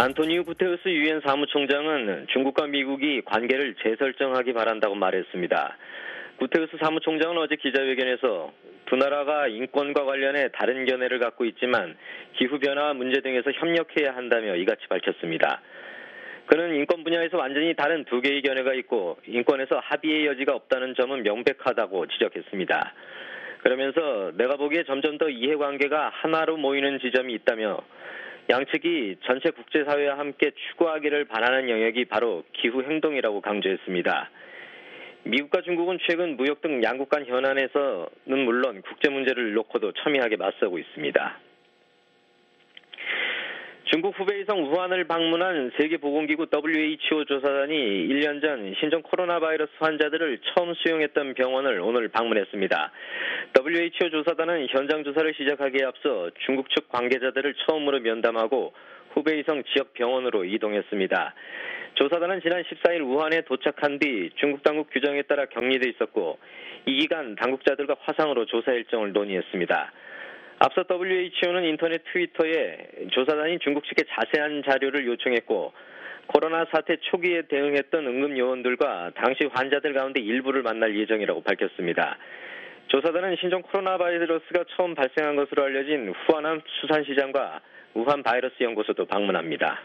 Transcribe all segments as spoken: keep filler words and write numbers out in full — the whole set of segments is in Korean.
안토니우 구테우스 유엔 사무총장은 중국과 미국이 관계를 재설정하기 바란다고 말했습니다. 구테우스 사무총장은 어제 기자회견에서 두 나라가 인권과 관련해 다른 견해를 갖고 있지만 기후변화 문제 등에서 협력해야 한다며 이같이 밝혔습니다. 그는 인권 분야에서 완전히 다른 두 개의 견해가 있고 인권에서 합의의 여지가 없다는 점은 명백하다고 지적했습니다. 그러면서 내가 보기에 점점 더 이해관계가 하나로 모이는 지점이 있다며 양측이 전체 국제사회와 함께 추구하기를 바라는 영역이 바로 기후행동이라고 강조했습니다. 미국과 중국은 최근 무역 등 양국 간 현안에서는 물론 국제 문제를 놓고도 첨예하게 맞서고 있습니다. 중국 후베이성 우한을 방문한 세계보건기구 더블유에이치오 조사단이 일 년 전 신종 코로나 바이러스 환자들을 처음 수용했던 병원을 오늘 방문했습니다. 더블유에이치오 조사단은 현장 조사를 시작하기에 앞서 중국 측 관계자들을 처음으로 면담하고 후베이성 지역 병원으로 이동했습니다. 조사단은 지난 십사 일 우한에 도착한 뒤 중국 당국 규정에 따라 격리돼 있었고 이 기간 당국자들과 화상으로 조사 일정을 논의했습니다. 앞서 더블유에이치오는 인터넷 트위터에 조사단이 중국 측에 자세한 자료를 요청했고 코로나 사태 초기에 대응했던 응급요원들과 당시 환자들 가운데 일부를 만날 예정이라고 밝혔습니다. 조사단은 신종 코로나 바이러스가 처음 발생한 것으로 알려진 후아난 수산시장과 우한 바이러스 연구소도 방문합니다.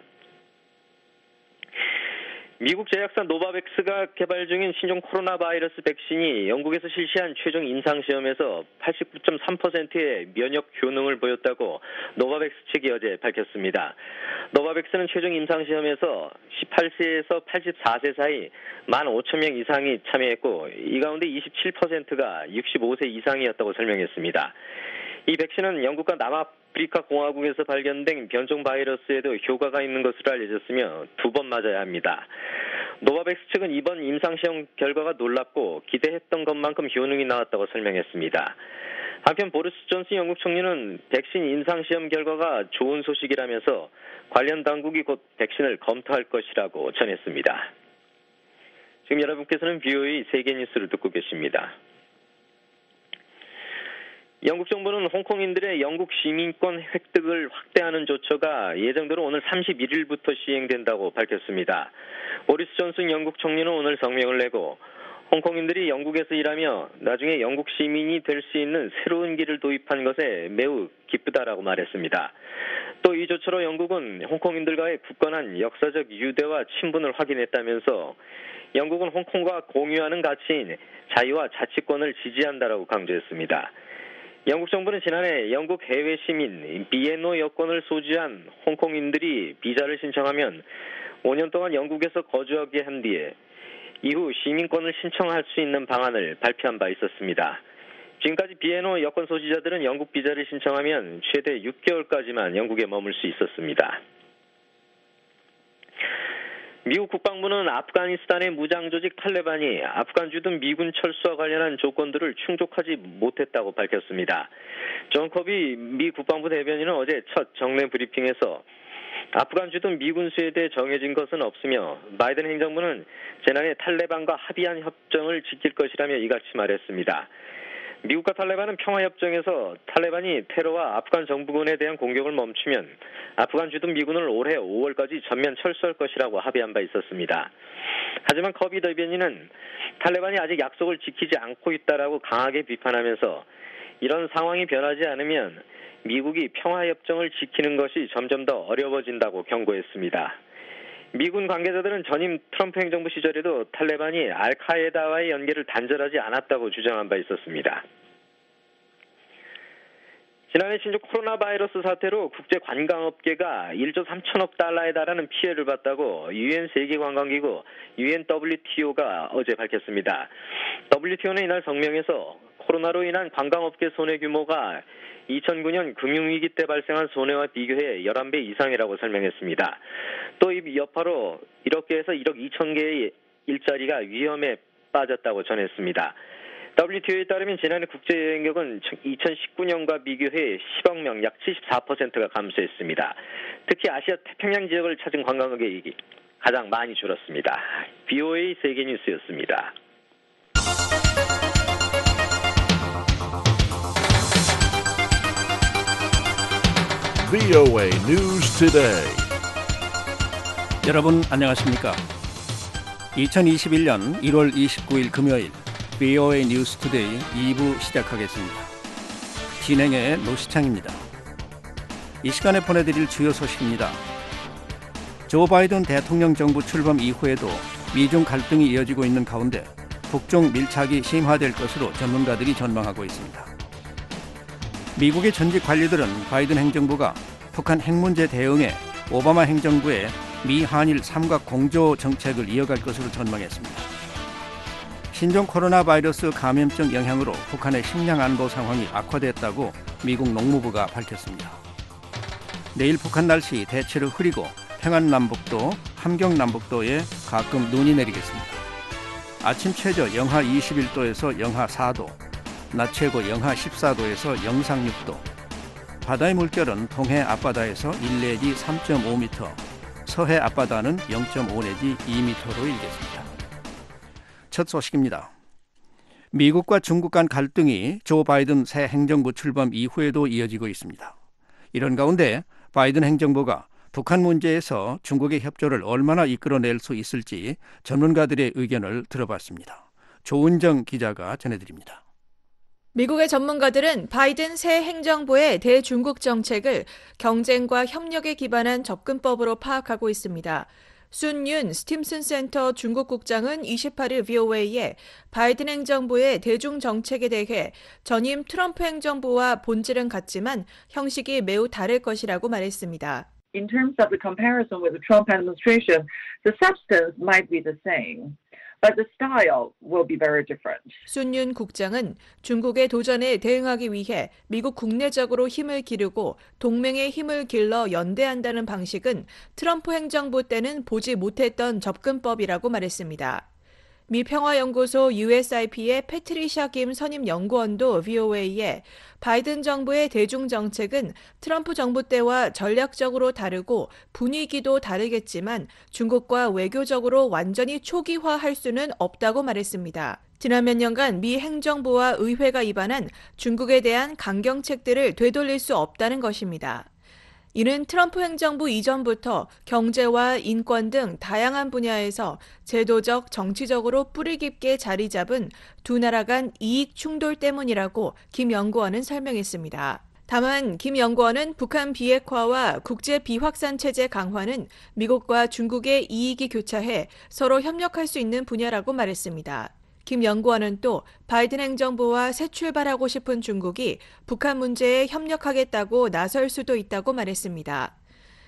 미국 제약사 노바백스가 개발 중인 신종 코로나 바이러스 백신이 영국에서 실시한 최종 임상시험에서 팔십구 점 삼 퍼센트의 면역 효능을 보였다고 노바백스 측이 어제 밝혔습니다. 노바백스는 최종 임상시험에서 십팔 세에서 팔십사 세 사이 만 오천 명 이상이 참여했고 이 가운데 이십칠 퍼센트가 육십오 세 이상이었다고 설명했습니다. 이 백신은 영국과 남아프리카 공화국에서 발견된 변종 바이러스에도 효과가 있는 것으로 알려졌으며 두 번 맞아야 합니다. 노바백스 측은 이번 임상시험 결과가 놀랍고 기대했던 것만큼 효능이 나왔다고 설명했습니다. 한편 보리스 존슨 영국 총리는 백신 임상시험 결과가 좋은 소식이라면서 관련 당국이 곧 백신을 검토할 것이라고 전했습니다. 지금 여러분께서는 비오에이 세계뉴스를 듣고 계십니다. 영국 정부는 홍콩인들의 영국 시민권 획득을 확대하는 조처가 예정대로 오늘 삼십일 일부터 시행된다고 밝혔습니다. 보리스 존슨 영국 총리는 오늘 성명을 내고 홍콩인들이 영국에서 일하며 나중에 영국 시민이 될 수 있는 새로운 길을 도입한 것에 매우 기쁘다라고 말했습니다. 또 이 조처로 영국은 홍콩인들과의 굳건한 역사적 유대와 친분을 확인했다면서 영국은 홍콩과 공유하는 가치인 자유와 자치권을 지지한다라고 강조했습니다. 영국 정부는 지난해 영국 해외 시민 비엔오 여권을 소지한 홍콩인들이 비자를 신청하면 오 년 동안 영국에서 거주하게 한 뒤에 이후 시민권을 신청할 수 있는 방안을 발표한 바 있었습니다. 지금까지 비엔오 여권 소지자들은 영국 비자를 신청하면 최대 육 개월까지만 영국에 머물 수 있었습니다. 미국 국방부는 아프가니스탄의 무장조직 탈레반이 아프간 주둔 미군 철수와 관련한 조건들을 충족하지 못했다고 밝혔습니다. 존 커비 미 국방부 대변인은 어제 첫 정례 브리핑에서 아프간 주둔 미군 수에 대해 정해진 것은 없으며 바이든 행정부는 지난해 탈레반과 합의한 협정을 지킬 것이라며 이같이 말했습니다. 미국과 탈레반은 평화협정에서 탈레반이 테러와 아프간 정부군에 대한 공격을 멈추면 아프간 주둔 미군을 올해 오월까지 전면 철수할 것이라고 합의한 바 있었습니다. 하지만 커비 대변인은 탈레반이 아직 약속을 지키지 않고 있다라고 강하게 비판하면서 이런 상황이 변하지 않으면 미국이 평화협정을 지키는 것이 점점 더 어려워진다고 경고했습니다. 미군 관계자들은 전임 트럼프 행정부 시절에도 탈레반이 알카에다와의 연계를 단절하지 않았다고 주장한 바 있었습니다. 지난해 신종 코로나 바이러스 사태로 국제 관광업계가 일조 삼천억 달러에 달하는 피해를 봤다고 유엔 세계관광기구 유엔 더블유티오가 어제 밝혔습니다. 더블유티오는 이날 성명에서 코로나로 인한 관광업계 손해 규모가 이천구 년 금융위기 때 발생한 손해와 비교해 열한 배 이상이라고 설명했습니다. 또 이 여파로 일억 개에서 일억 이천 개의 일자리가 위험에 빠졌다고 전했습니다. 더블유티오에 따르면 지난해 국제여행객은 이천십구 년과 비교해 십억 명, 약 칠십사 퍼센트가 감소했습니다. 특히 아시아 태평양 지역을 찾은 관광객이 가장 많이 줄었습니다. 비오에이 세계뉴스였습니다. 비오에이 News Today. 여러분 안녕하십니까? 이천이십일 년 일월 이십구일 금요일 브이오에이 뉴스 투데이 이 부 시작하겠습니다. 진행의 노시창입니다. 이 시간에 보내드릴 주요 소식입니다. 조 바이든 대통령 정부 출범 이후에도 미중 갈등이 이어지고 있는 가운데 북중 밀착이 심화될 것으로 전문가들이 전망하고 있습니다. 미국의 전직 관리들은 바이든 행정부가 북한 핵 문제 대응에 오바마 행정부의 미 한일 삼각 공조 정책을 이어갈 것으로 전망했습니다. 신종 코로나 바이러스 감염증 영향으로 북한의 식량 안보 상황이 악화됐다고 미국 농무부가 밝혔습니다. 내일 북한 날씨 대체로 흐리고 평안남북도, 함경남북도에 가끔 눈이 내리겠습니다. 아침 최저 영하 이십일 도에서 영하 사 도, 낮 최고 영하 십사 도에서 영상 육 도, 바다의 물결은 동해 앞바다에서 일 내지 삼 점 오 미터, 서해 앞바다는 영 점 오 내지 이 미터로 일겠습니다. 첫 소식입니다. 미국과 중국 간 갈등이 조 바이든 새 행정부 출범 이후에도 이어지고 있습니다. 이런 가운데 바이든 행정부가 북한 문제에서 중국의 협조를 얼마나 이끌어낼 수 있을지 전문가들의 의견을 들어봤습니다. 조은정 기자가 전해드립니다. 미국의 전문가들은 바이든 새 행정부의 대중국 정책을 경쟁과 협력에 기반한 접근법으로 파악하고 있습니다. 순윤 스팀슨 센터 중국 국장은 이십팔일 브이오에이에 바이든 행정부의 대중 정책에 대해 전임 트럼프 행정부와 본질은 같지만 형식이 매우 다를 것이라고 말했습니다. In terms of the comparison with the Trump administration, the substance might be the same. But the style will be very different. 순윤 국장은 중국의 도전에 대응하기 위해 미국 국내적으로 힘을 기르고 동맹의 힘을 길러 연대한다는 방식은 트럼프 행정부 때는 보지 못했던 접근법이라고 말했습니다. 미 평화연구소 유에스아이피의 패트리샤 김 선임 연구원도 브이오에이에 바이든 정부의 대중 정책은 트럼프 정부 때와 전략적으로 다르고 분위기도 다르겠지만 중국과 외교적으로 완전히 초기화할 수는 없다고 말했습니다. 지난 몇 년간 미 행정부와 의회가 입안한 중국에 대한 강경책들을 되돌릴 수 없다는 것입니다. 이는 트럼프 행정부 이전부터 경제와 인권 등 다양한 분야에서 제도적, 정치적으로 뿌리 깊게 자리 잡은 두 나라 간 이익 충돌 때문이라고 김 연구원은 설명했습니다. 다만 김 연구원은 북한 비핵화와 국제 비확산 체제 강화는 미국과 중국의 이익이 교차해 서로 협력할 수 있는 분야라고 말했습니다. 김 연구원은 또 바이든 행정부와 새 출발하고 싶은 중국이 북한 문제에 협력하겠다고 나설 수도 있다고 말했습니다.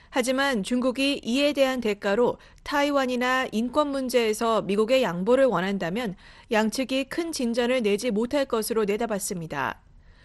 하지만 중국이 이에 대한 대가로 타이완이나 인권 문제에서 미국의 양보를 원한다면 양측이 큰 진전을 내지 못할 것으로 내다봤습니다.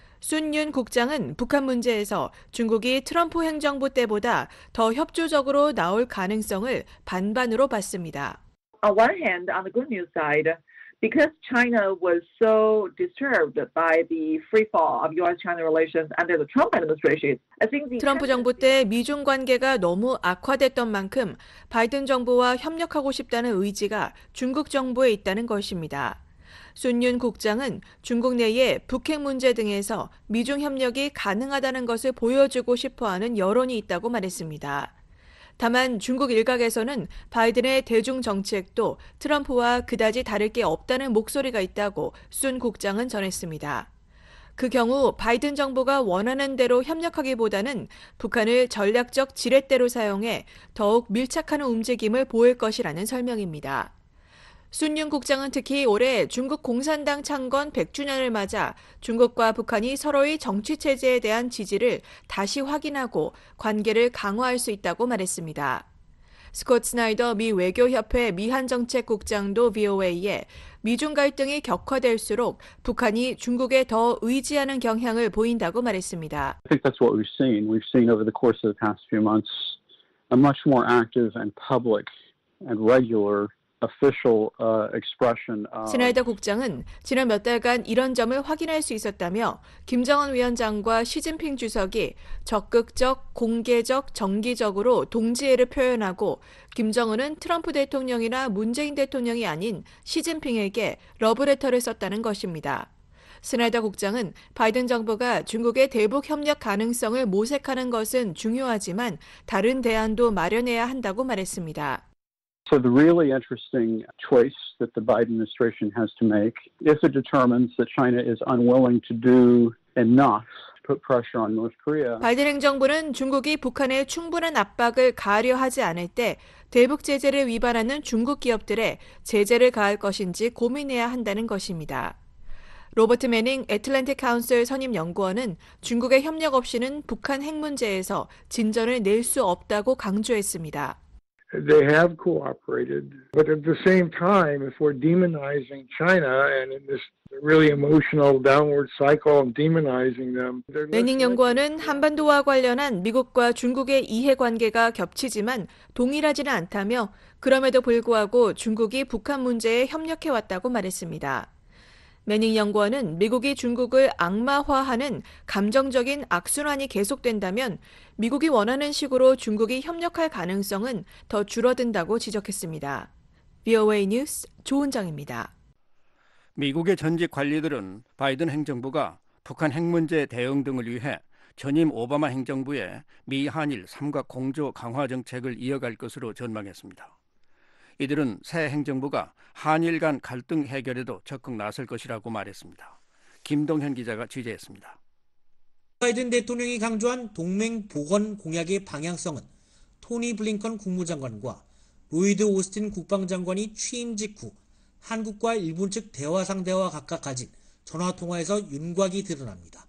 순윤 국장은 북한 문제에서 중국이 트럼프 행정부 때보다 더 협조적으로 나올 가능성을 반반으로 봤습니다. On one hand, on the good news side, because China was so disturbed by the free fall of U S-China relations under the Trump administration, I think the 트럼프 정부 때 미중 관계가 너무 악화됐던 만큼 바이든 정부와 협력하고 싶다는 의지가 중국 정부에 있다는 것입니다. 순윤 국장은 중국 내에 북핵 문제 등에서 미중 협력이 가능하다는 것을 보여주고 싶어하는 여론이 있다고 말했습니다. 다만 중국 일각에서는 바이든의 대중 정책도 트럼프와 그다지 다를 게 없다는 목소리가 있다고 순 국장은 전했습니다. 그 경우 바이든 정부가 원하는 대로 협력하기보다는 북한을 전략적 지렛대로 사용해 더욱 밀착하는 움직임을 보일 것이라는 설명입니다. 순윤 국장은 특히 올해 중국 공산당 창건 백 주년을 맞아 중국과 북한이 서로의 정치체제에 대한 지지를 다시 확인하고 관계를 강화할 수 있다고 말했습니다. 스콧 스나이더 미 외교협회 미한정책국장도 브이오에이에 미중 갈등이 격화될수록 북한이 중국에 더 의지하는 경향을 보인다고 말했습니다. I think that's what we've seen. We've seen over the course of the past few months a much more active and public and regular 스나이더 국장은 지난 몇 달간 이런 점을 확인할 수 있었다며 김정은 위원장과 시진핑 주석이 적극적, 공개적, 정기적으로 동지애를 표현하고 김정은은 트럼프 대통령이나 문재인 대통령이 아닌 시진핑에게 러브레터를 썼다는 것입니다. 스나이더 국장은 바이든 정부가 중국의 대북 협력 가능성을 모색하는 것은 중요하지만 다른 대안도 마련해야 한다고 말했습니다. So the really interesting choice that the Biden administration has to make, if it determines that China is unwilling to do enough to put pressure on North Korea. 바이든 행정부는 중국이 북한에 충분한 압박을 가하려 하지 않을 때 대북 제재를 위반하는 중국 기업들에 제재를 가할 것인지 고민해야 한다는 것입니다. 로버트 매닝 애틀랜틱 카운슬 선임 연구원은 중국의 협력 없이는 북한 핵 문제에서 진전을 낼 수 없다고 강조했습니다. They have cooperated, but at the same time, if we're demonizing China and in this really emotional downward cycle of demonizing them, 매닝 연구원은 한반도와 관련한 미국과 중국의 이해관계가 겹치지만 동일하지는 않다며 그럼에도 불구하고 중국이 북한 문제에 협력해왔다고 말했습니다. 매닝 연구원은 미국이 중국을 악마화하는 감정적인 악순환이 계속된다면 미국이 원하는 식으로 중국이 협력할 가능성은 더 줄어든다고 지적했습니다. 브이오에이 뉴스 조은정입니다. 미국의 전직 관리들은 바이든 행정부가 북한 핵 문제 대응 등을 위해 전임 오바마 행정부의 미한일 삼각 공조 강화 정책을 이어갈 것으로 전망했습니다. 이들은 새 행정부가 한일 간 갈등 해결에도 적극 나설 것이라고 말했습니다. 김동현 기자가 취재했습니다. 바이든 대통령이 강조한 동맹 복원 공약의 방향성은 토니 블링컨 국무장관과 로이드 오스틴 국방장관이 취임 직후 한국과 일본 측 대화 상대와 각각 가진 전화통화에서 윤곽이 드러납니다.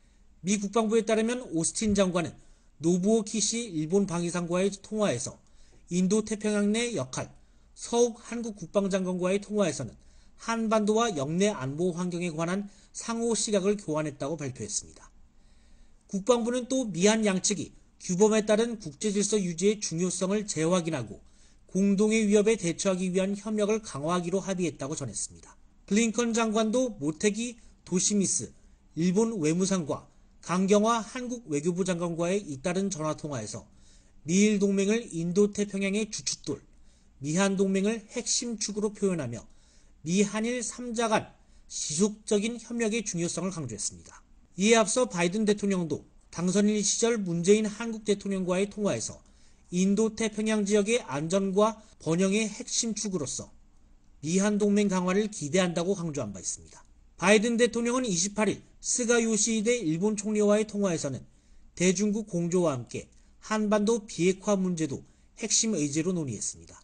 미 국방부에 따르면 오스틴 장관은 노부오 키시 일본 방위상과의 통화에서 인도태평양 내 역할, 서욱 한국 국방장관과의 통화에서는 한반도와 영내 안보 환경에 관한 상호 시각을 교환했다고 발표했습니다. 국방부는 또 미한 양측이 규범에 따른 국제질서 유지의 중요성을 재확인하고 공동의 위협에 대처하기 위한 협력을 강화하기로 합의했다고 전했습니다. 블링컨 장관도 모테기 도시미스 일본 외무상과 강경화 한국 외교부 장관과의 잇따른 전화통화에서 미일 동맹을 인도태평양의 주춧돌, 미한 동맹을 핵심 축으로 표현하며 미한일 삼자 간 지속적인 협력의 중요성을 강조했습니다. 이에 앞서 바이든 대통령도 당선인 시절 문재인 한국 대통령과의 통화에서 인도태평양 지역의 안전과 번영의 핵심 축으로서 미한 동맹 강화를 기대한다고 강조한 바 있습니다. 바이든 대통령은 이십팔일 스가 요시히데 일본 총리와의 통화에서는 대중국 공조와 함께 한반도 비핵화 문제도 핵심 의제로 논의했습니다.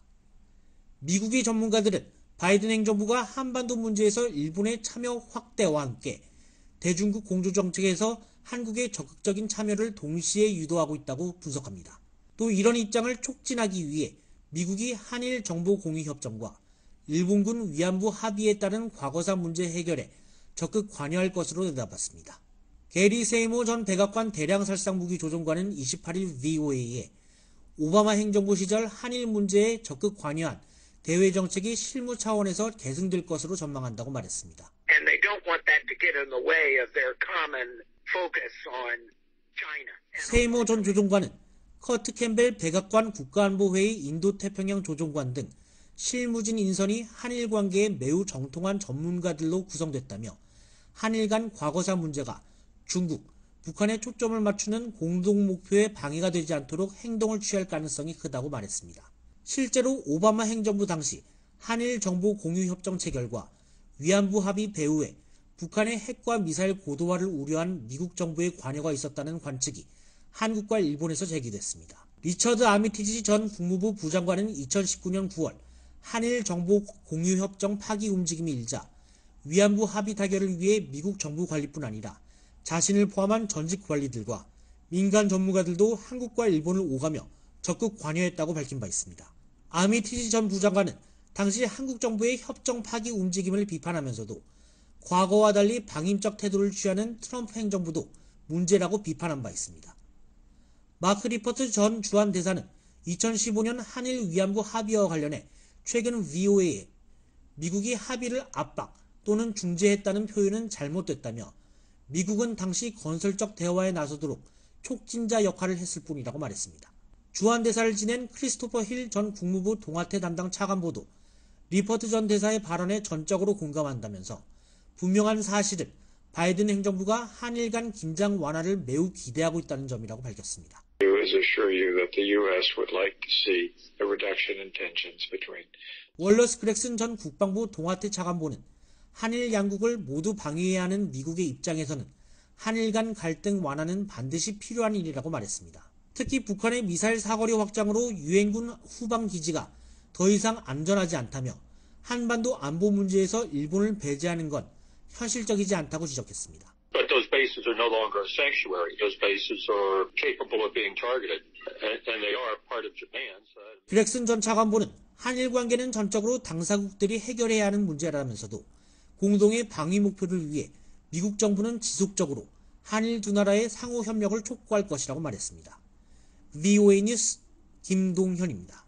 미국의 전문가들은 바이든 행정부가 한반도 문제에서 일본의 참여 확대와 함께 대중국 공조 정책에서 한국의 적극적인 참여를 동시에 유도하고 있다고 분석합니다. 또 이런 입장을 촉진하기 위해 미국이 한일 정보 공유 협정과 일본군 위안부 합의에 따른 과거사 문제 해결에 적극 관여할 것으로 내다봤습니다. 게리 세이모 전 백악관 대량살상무기 조종관은 이십팔일 브이오에이에 오바마 행정부 시절 한일 문제에 적극 관여한 대외 정책이 실무 차원에서 계승될 것으로 전망한다고 말했습니다. And they don't want that to get in the way of their common focus on China. 세이모 전 조종관은 커트 캠벨 백악관 국가안보회의 인도태평양 조종관 등 실무진 인선이 한일 관계에 매우 정통한 전문가들로 구성됐다며 한일 간 과거사 문제가 중국, 북한에 초점을 맞추는 공동 목표에 방해가 되지 않도록 행동을 취할 가능성이 크다고 말했습니다. 실제로 오바마 행정부 당시 한일 정보 공유 협정 체결과 위안부 합의 배후에 북한의 핵과 미사일 고도화를 우려한 미국 정부의 관여가 있었다는 관측이 한국과 일본에서 제기됐습니다. 리처드 아미티지 전 국무부 부장관은 이천십구년 구월 한일 정보 공유 협정 파기 움직임이 일자 위안부 합의 타결을 위해 미국 정부 관리뿐 아니라 자신을 포함한 전직 관리들과 민간 전문가들도 한국과 일본을 오가며 적극 관여했다고 밝힌 바 있습니다. 아미티지 전 부장관은 당시 한국 정부의 협정 파기 움직임을 비판하면서도 과거와 달리 방임적 태도를 취하는 트럼프 행정부도 문제라고 비판한 바 있습니다. 마크 리퍼트 전 주한 대사는 이천십오년 한일 위안부 합의와 관련해 최근 브이오에이에 미국이 합의를 압박 또는 중재했다는 표현은 잘못됐다며 미국은 당시 건설적 대화에 나서도록 촉진자 역할을 했을 뿐이라고 말했습니다. 주한 대사를 지낸 크리스토퍼 힐 전 국무부 동아태 담당 차관보도 리퍼트 전 대사의 발언에 전적으로 공감한다면서 분명한 사실은 바이든 행정부가 한일 간 긴장 완화를 매우 기대하고 있다는 점이라고 밝혔습니다. always assure you that the U S would like to see a reduction in tensions between. 월러스 그렉슨 전 국방부 동아태 차관보는 한일 양국을 모두 방위해야 하는 미국의 입장에서는 한일 간 갈등 완화는 반드시 필요한 일이라고 말했습니다. 특히 북한의 미사일 사거리 확장으로 유엔군 후방 기지가 더 이상 안전하지 않다며 한반도 안보 문제에서 일본을 배제하는 건 현실적이지 않다고 지적했습니다. But those bases are no longer a sanctuary. Those bases are capable of being targeted, and, and they are part of Japan's. 그렉슨 전 차관보는 한일 관계는 전적으로 당사국들이 해결해야 하는 문제라면서도 공동의 방위 목표를 위해 미국 정부는 지속적으로 한일 두 나라의 상호 협력을 촉구할 것이라고 말했습니다. 브이오에이 뉴스 김동현입니다.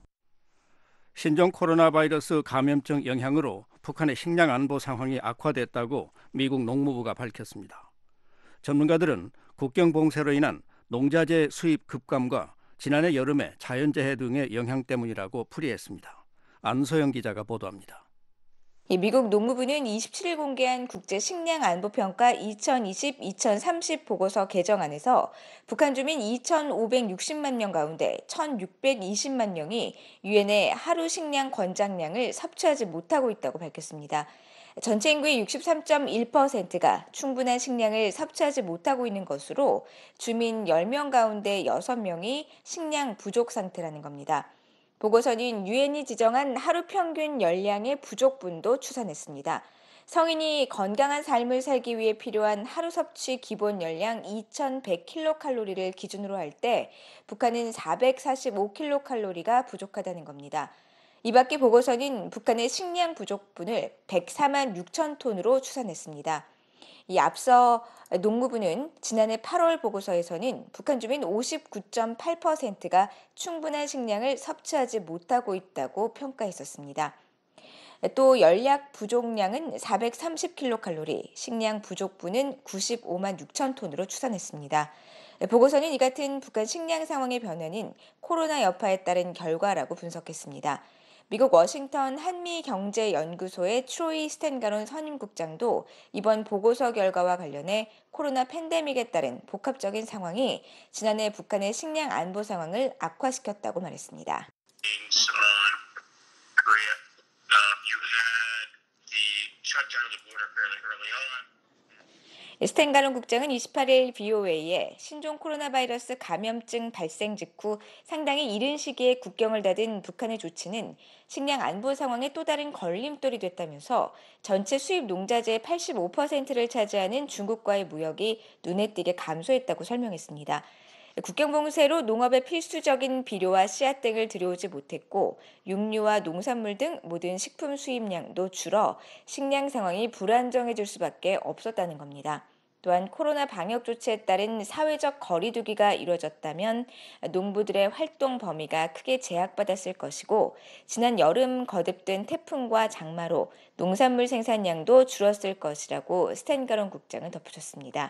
신종 코로나 바이러스 감염증 영향으로 북한의 식량 안보 상황이 악화됐다고 미국 농무부가 밝혔습니다. 전문가들은 국경 봉쇄로 인한 농자재 수입 급감과 지난해 여름에 자연재해 등의 영향 때문이라고 풀이했습니다. 안소영 기자가 보도합니다. 미국 농무부는 이십칠 일 공개한 국제식량안보평가 이천이십 이천삼십 보고서 개정안에서 북한 주민 이천오백육십만 명 가운데 천육백이십만 명이 유엔의 하루 식량 권장량을 섭취하지 못하고 있다고 밝혔습니다. 전체 인구의 육십삼 점 일 퍼센트가 충분한 식량을 섭취하지 못하고 있는 것으로 주민 열 명 가운데 여섯 명이 식량 부족 상태라는 겁니다. 보고서는 유엔이 지정한 하루 평균 열량의 부족분도 추산했습니다. 성인이 건강한 삶을 살기 위해 필요한 하루 섭취 기본 열량 이천백 킬로칼로리를 기준으로 할 때 북한은 사백사십오 킬로칼로리가 부족하다는 겁니다. 이 밖에 보고서는 북한의 식량 부족분을 백사만 육천 톤으로 추산했습니다. 이 앞서 농무부는 지난해 팔월 보고서에서는 북한 주민 오십구 점 팔 퍼센트가 충분한 식량을 섭취하지 못하고 있다고 평가했었습니다. 또 열약 부족량은 사백삼십 킬로칼로리, 식량 부족분은 구십오만 육천 톤으로 추산했습니다. 보고서는 이 같은 북한 식량 상황의 변화는 코로나 여파에 따른 결과라고 분석했습니다. 미국 워싱턴 한미경제연구소의 트로이 스탠가론 선임국장도 이번 보고서 결과와 관련해 코로나 팬데믹에 따른 복합적인 상황이 지난해 북한의 식량 안보 상황을 악화시켰다고 말했습니다. 스탠가론 국장은 이십팔 일 브이오에이에 신종 코로나 바이러스 감염증 발생 직후 상당히 이른 시기에 국경을 닫은 북한의 조치는 식량 안보 상황의 또 다른 걸림돌이 됐다면서 전체 수입 농자재의 팔십오 퍼센트를 차지하는 중국과의 무역이 눈에 띄게 감소했다고 설명했습니다. 국경 봉쇄로 농업의 필수적인 비료와 씨앗 등을 들여오지 못했고 육류와 농산물 등 모든 식품 수입량도 줄어 식량 상황이 불안정해질 수밖에 없었다는 겁니다. 또한 코로나 방역 조치에 따른 사회적 거리두기가 이루어졌다면 농부들의 활동 범위가 크게 제약받았을 것이고 지난 여름 거듭된 태풍과 장마로 농산물 생산량도 줄었을 것이라고 스탠가론 국장은 덧붙였습니다.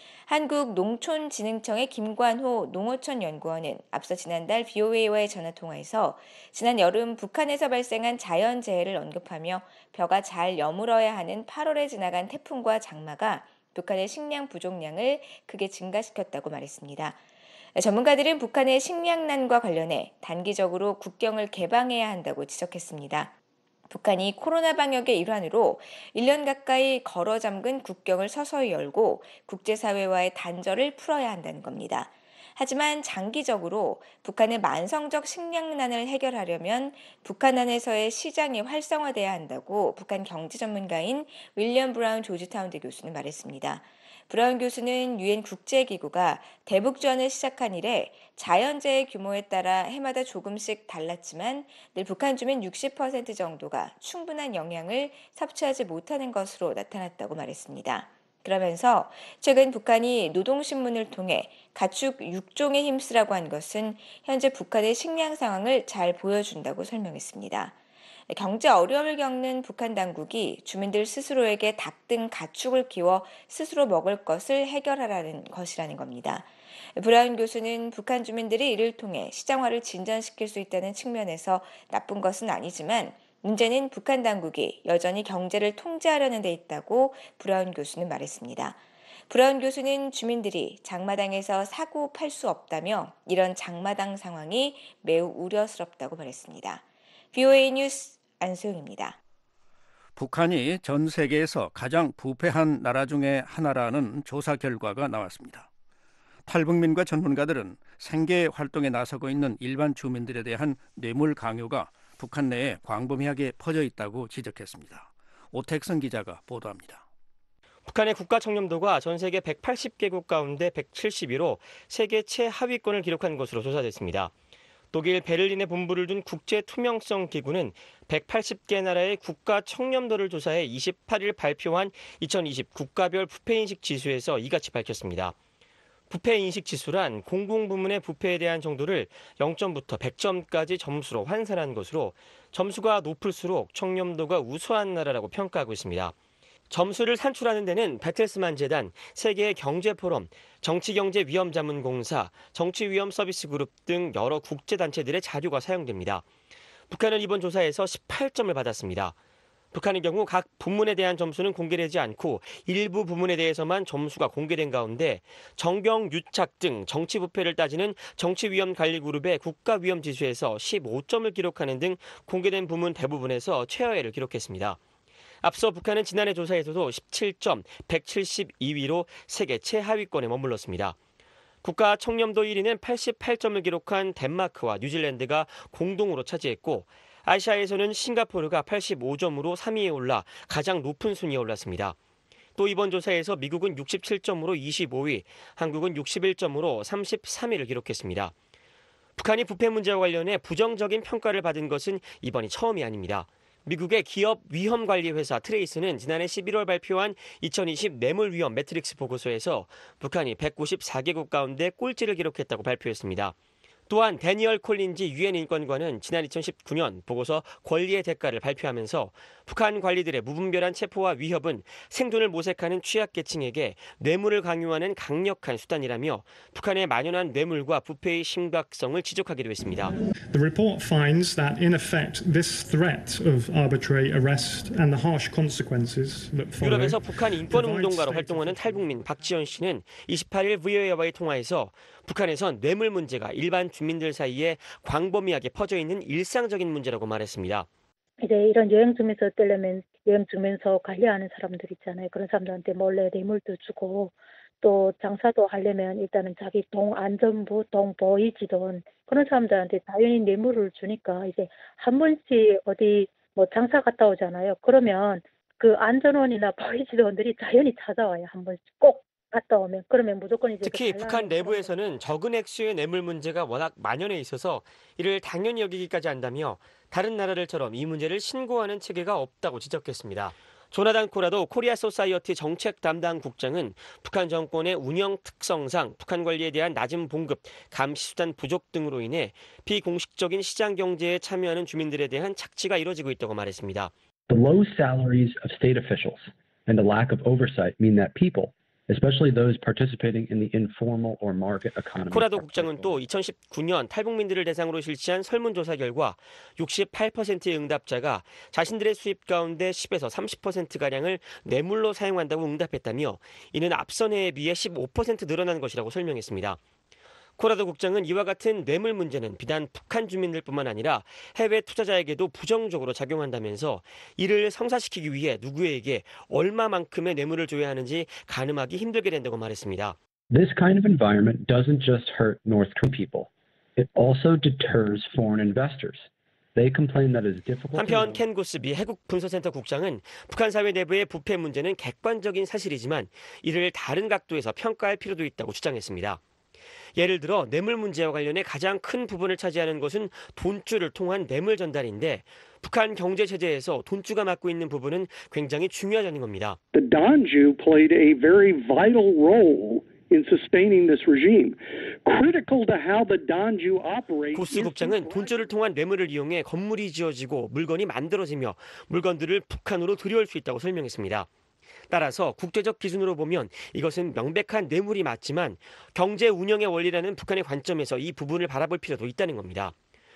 한국농촌진흥청의 김관호 농어촌 연구원은 앞서 지난달 브이오에이와의 전화통화에서 지난 여름 북한에서 발생한 자연재해를 언급하며 벼가 잘 여물어야 하는 팔월에 지나간 태풍과 장마가 북한의 식량 부족량을 크게 증가시켰다고 말했습니다. 전문가들은 북한의 식량난과 관련해 단기적으로 국경을 개방해야 한다고 지적했습니다. 북한이 코로나 방역의 일환으로 일 년 가까이 걸어 잠근 국경을 서서히 열고 국제사회와의 단절을 풀어야 한다는 겁니다. 하지만 장기적으로 북한의 만성적 식량난을 해결하려면 북한 안에서의 시장이 활성화돼야 한다고 북한 경제 전문가인 윌리엄 브라운 조지타운대 교수는 말했습니다. 브라운 교수는 유엔 국제기구가 대북지원을 시작한 이래 자연재해 규모에 따라 해마다 조금씩 달랐지만 늘 북한 주민 육십 퍼센트 정도가 충분한 영양을 섭취하지 못하는 것으로 나타났다고 말했습니다. 그러면서 최근 북한이 노동신문을 통해 가축 육 종에 힘쓰라고 한 것은 현재 북한의 식량 상황을 잘 보여준다고 설명했습니다. 경제 어려움을 겪는 북한 당국이 주민들 스스로에게 닭 등 가축을 키워 스스로 먹을 것을 해결하라는 것이라는 겁니다. 브라운 교수는 북한 주민들이 이를 통해 시장화를 진전시킬 수 있다는 측면에서 나쁜 것은 아니지만 문제는 북한 당국이 여전히 경제를 통제하려는 데 있다고 브라운 교수는 말했습니다. 브라운 교수는 주민들이 장마당에서 사고 팔 수 없다며 이런 장마당 상황이 매우 우려스럽다고 말했습니다. 브이오에이 뉴스 안소영입니다. 북한이 전 세계에서 가장 부패한 나라 중에 하나라는 조사 결과가 나왔습니다. 탈북민과 전문가들은 생계 활동에 나서고 있는 일반 주민들에 대한 뇌물 강요가 북한 내에 광범위하게 퍼져 있다고 지적했습니다. 오택선 기자가 보도합니다. 북한의 국가 청렴도가 전 세계 백팔십 개국 가운데 백칠십위로 세계 최하위권을 기록한 것으로 조사됐습니다. 독일 베를린에 본부를 둔 국제투명성 기구는 백팔십 개 나라의 국가 청렴도를 조사해 이십팔일 발표한 이천이십 국가별 부패인식 지수에서 이같이 밝혔습니다. 부패인식 지수란 공공부문의 부패에 대한 정도를 영 점부터 백 점까지 점수로 환산한 것으로 점수가 높을수록 청렴도가 우수한 나라라고 평가하고 있습니다. 점수를 산출하는 데는 베텔스만 재단, 세계경제포럼, 정치경제위험자문공사, 정치위험서비스그룹 등 여러 국제단체들의 자료가 사용됩니다. 북한은 이번 조사에서 십팔 점을 받았습니다. 북한의 경우 각 부문에 대한 점수는 공개되지 않고 일부 부문에 대해서만 점수가 공개된 가운데 정경, 유착 등 정치부패를 따지는 정치위험관리그룹의 국가위험지수에서 십오 점을 기록하는 등 공개된 부문 대부분에서 최하위를 기록했습니다. 앞서 북한은 지난해 조사에서도 십칠 점, 백칠십이위로 세계 최하위권에 머물렀습니다. 국가 청렴도 일 위는 팔십팔 점을 기록한 덴마크와 뉴질랜드가 공동으로 차지했고 아시아에서는 싱가포르가 팔십오 점으로 삼 위에 올라 가장 높은 순위에 올랐습니다. 또 이번 조사에서 미국은 육십칠 점으로 이십오위, 한국은 육십일 점으로 삼십삼위를 기록했습니다. 북한이 부패 문제와 관련해 부정적인 평가를 받은 것은 이번이 처음이 아닙니다. 미국의 기업 위험관리 회사 트레이스는 지난해 십일월 발표한 이천이십 뇌물위험 매트릭스 보고서에서 북한이 백구십사 개국 가운데 꼴찌를 기록했다고 발표했습니다. 또한 데니얼 콜린지 유엔 인권관은 지난 이천십구년 보고서 권리의 대가를 발표하면서 북한 관리들의 무분별한 체포와 위협은 생존을 모색하는 취약계층에게 뇌물을 강요하는 강력한 수단이라며 북한의 만연한 뇌물과 부패의 심각성을 지적하기도 했습니다. The report finds that in effect this threat of arbitrary arrest and the harsh consequences that follow. 유럽에서 북한 인권운동가로 활동하는 탈북민 박지연 씨는 이십팔일 브이오에이와의 통화에서 북한에선 뇌물 문제가 일반 주민들 사이에 광범위하게 퍼져 있는 일상적인 문제라고 말했습니다. 이제 이런 여행 주민서 떼려면 여행 주민서 관리하는 사람들 있잖아요. 그런 사람들한테 몰래 뇌물도 주고 또 장사도 하려면 일단은 자기 동안전부, 동보이지돈 그런 사람들한테 당연히 뇌물을 주니까 이제 한 번씩 어디 뭐 장사 갔다 오잖아요. 그러면 그 안전원이나 보이지돈들이 자연히 찾아와요. 한 번씩 꼭. 갔다 오면 그러면 무조건 이제 특히 북한 내부에서는 적은 액수의 뇌물 문제가 워낙 만연해 있어서 이를 당연히 여기기까지 한다며 다른 나라들처럼 이 문제를 신고하는 체계가 없다고 지적했습니다. 조나단 코라도 코리아 소사이어티 정책 담당 국장은 북한 정권의 운영 특성상 북한 관리에 대한 낮은 봉급, 감시 수단 부족 등으로 인해 비공식적인 시장 경제에 참여하는 주민들에 대한 착취가 이뤄지고 있다고 말했습니다. The low salaries of state officials and the lack of oversight mean that people especially those participating in the informal or market economy. 코라도 국장은 또 이천십구년 탈북민들을 대상으로 실시한 설문조사 결과 육십팔 퍼센트의 응답자가 자신들의 수입 가운데 십에서 삼십 퍼센트가량을 뇌물로 사용한다고 응답했다며 이는 앞선 해에 비해 십오 퍼센트 늘어난 것이라고 설명했습니다. 코라도 국장은 이와 같은 뇌물 문제는 비단 북한 주민들뿐만 아니라 해외 투자자에게도 부정적으로 작용한다면서 이를 성사시키기 위해 누구에게 얼마만큼의 뇌물을 줘야 하는지 가늠하기 힘들게 된다고 말했습니다. This kind of environment doesn't just hurt North Korean people. It also deters foreign investors. They complain that it is difficult. 한편 켄 고스비 해국 분석센터 국장은 북한 사회 내부의 부패 문제는 객관적인 사실이지만 이를 다른 각도에서 평가할 필요도 있다고 주장했습니다. 예를 들어 뇌물 문제와 관련해 가장 큰 부분을 차지하는 것은 돈줄을 통한 뇌물 전달인데 북한 경제 체제에서 돈주가 맡고 있는 부분은 굉장히 중요하다는 겁니다. The Donju played a very vital role in sustaining this regime. Critical to how the Donju operate. 고스 국장은 돈줄을 통한 뇌물을 이용해 건물이 지어지고 물건이 만들어지며 물건들을 북한으로 들여올 수 있다고 설명했습니다. 따라서 국제적 기준으로 보면 이것은 명백한 뇌물이 맞지만 경제 운영의 원리라는 북한의 관점에서 이 부분을 바라볼 필요도 있다는 겁니다.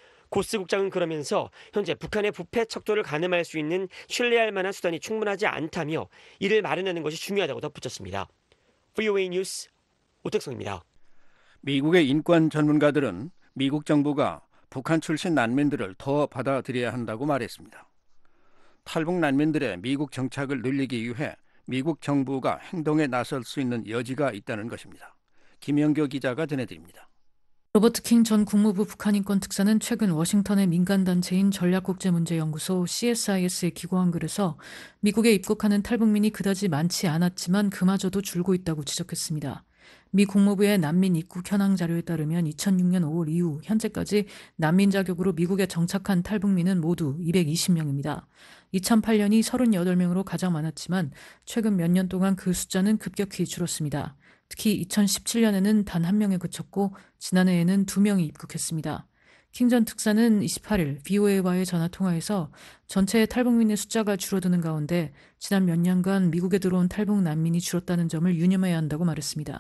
고스 국장은 그러면서 현재 북한의 부패 척도를 가늠할 수 있는 신뢰할 만한 수단이 충분하지 않다며 이를 마련하는 것이 중요하다고 덧붙였습니다. 브이오에이 뉴스 오택성입니다. 미국의 인권 전문가들은 미국 정부가 북한 출신 난민들을 더 받아들여야 한다고 말했습니다. 탈북 난민들의 미국 정착을 늘리기 위해 미국 정부가 행동에 나설 수 있는 여지가 있다는 것입니다. 김영교 기자가 전해드립니다. 로버트 킹 전 국무부 북한인권 특사는 최근 워싱턴의 민간단체인 전략국제문제연구소 씨에스아이에스에 기고한 글에서 미국에 입국하는 탈북민이 그다지 많지 않았지만 그마저도 줄고 있다고 지적했습니다. 미 국무부의 난민 입국 현황 자료에 따르면 이천육 년 오월 이후 현재까지 난민 자격으로 미국에 정착한 탈북민은 모두 이백이십 명입니다. 이천팔 년이 삼십팔 명으로 가장 많았지만 최근 몇 년 동안 그 숫자는 급격히 줄었습니다. 특히 이천십칠 년에는 단 한 명에 그쳤고 지난해에는 두 명이 입국했습니다. 킹 전 특사는 이십팔 일 브이오에이와의 전화통화에서 전체 탈북민의 숫자가 줄어드는 가운데 지난 몇 년간 미국에 들어온 탈북 난민이 줄었다는 점을 유념해야 한다고 말했습니다.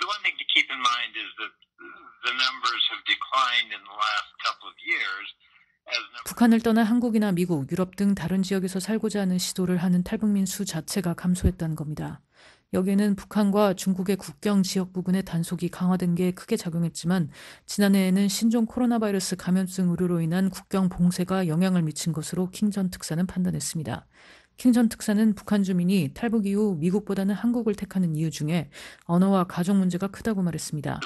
북한을 떠나 한국이나 미국, 유럽 등 다른 지역에서 살고자 하는 시도를 하는 탈북민 수 자체가 감소했다는 겁니다. 여기에는 북한과 중국의 국경 지역 부근의 단속이 강화된 게 크게 작용했지만 지난해에는 신종 코로나 바이러스 감염증 의료로 인한 국경 봉쇄가 영향을 미친 것으로 킹 전 특사는 판단했습니다. 킹 전 특사는 북한 주민이 탈북 이후 미국보다는 한국을 택하는 이유 중에 언어와 가족 문제가 크다고 말했습니다.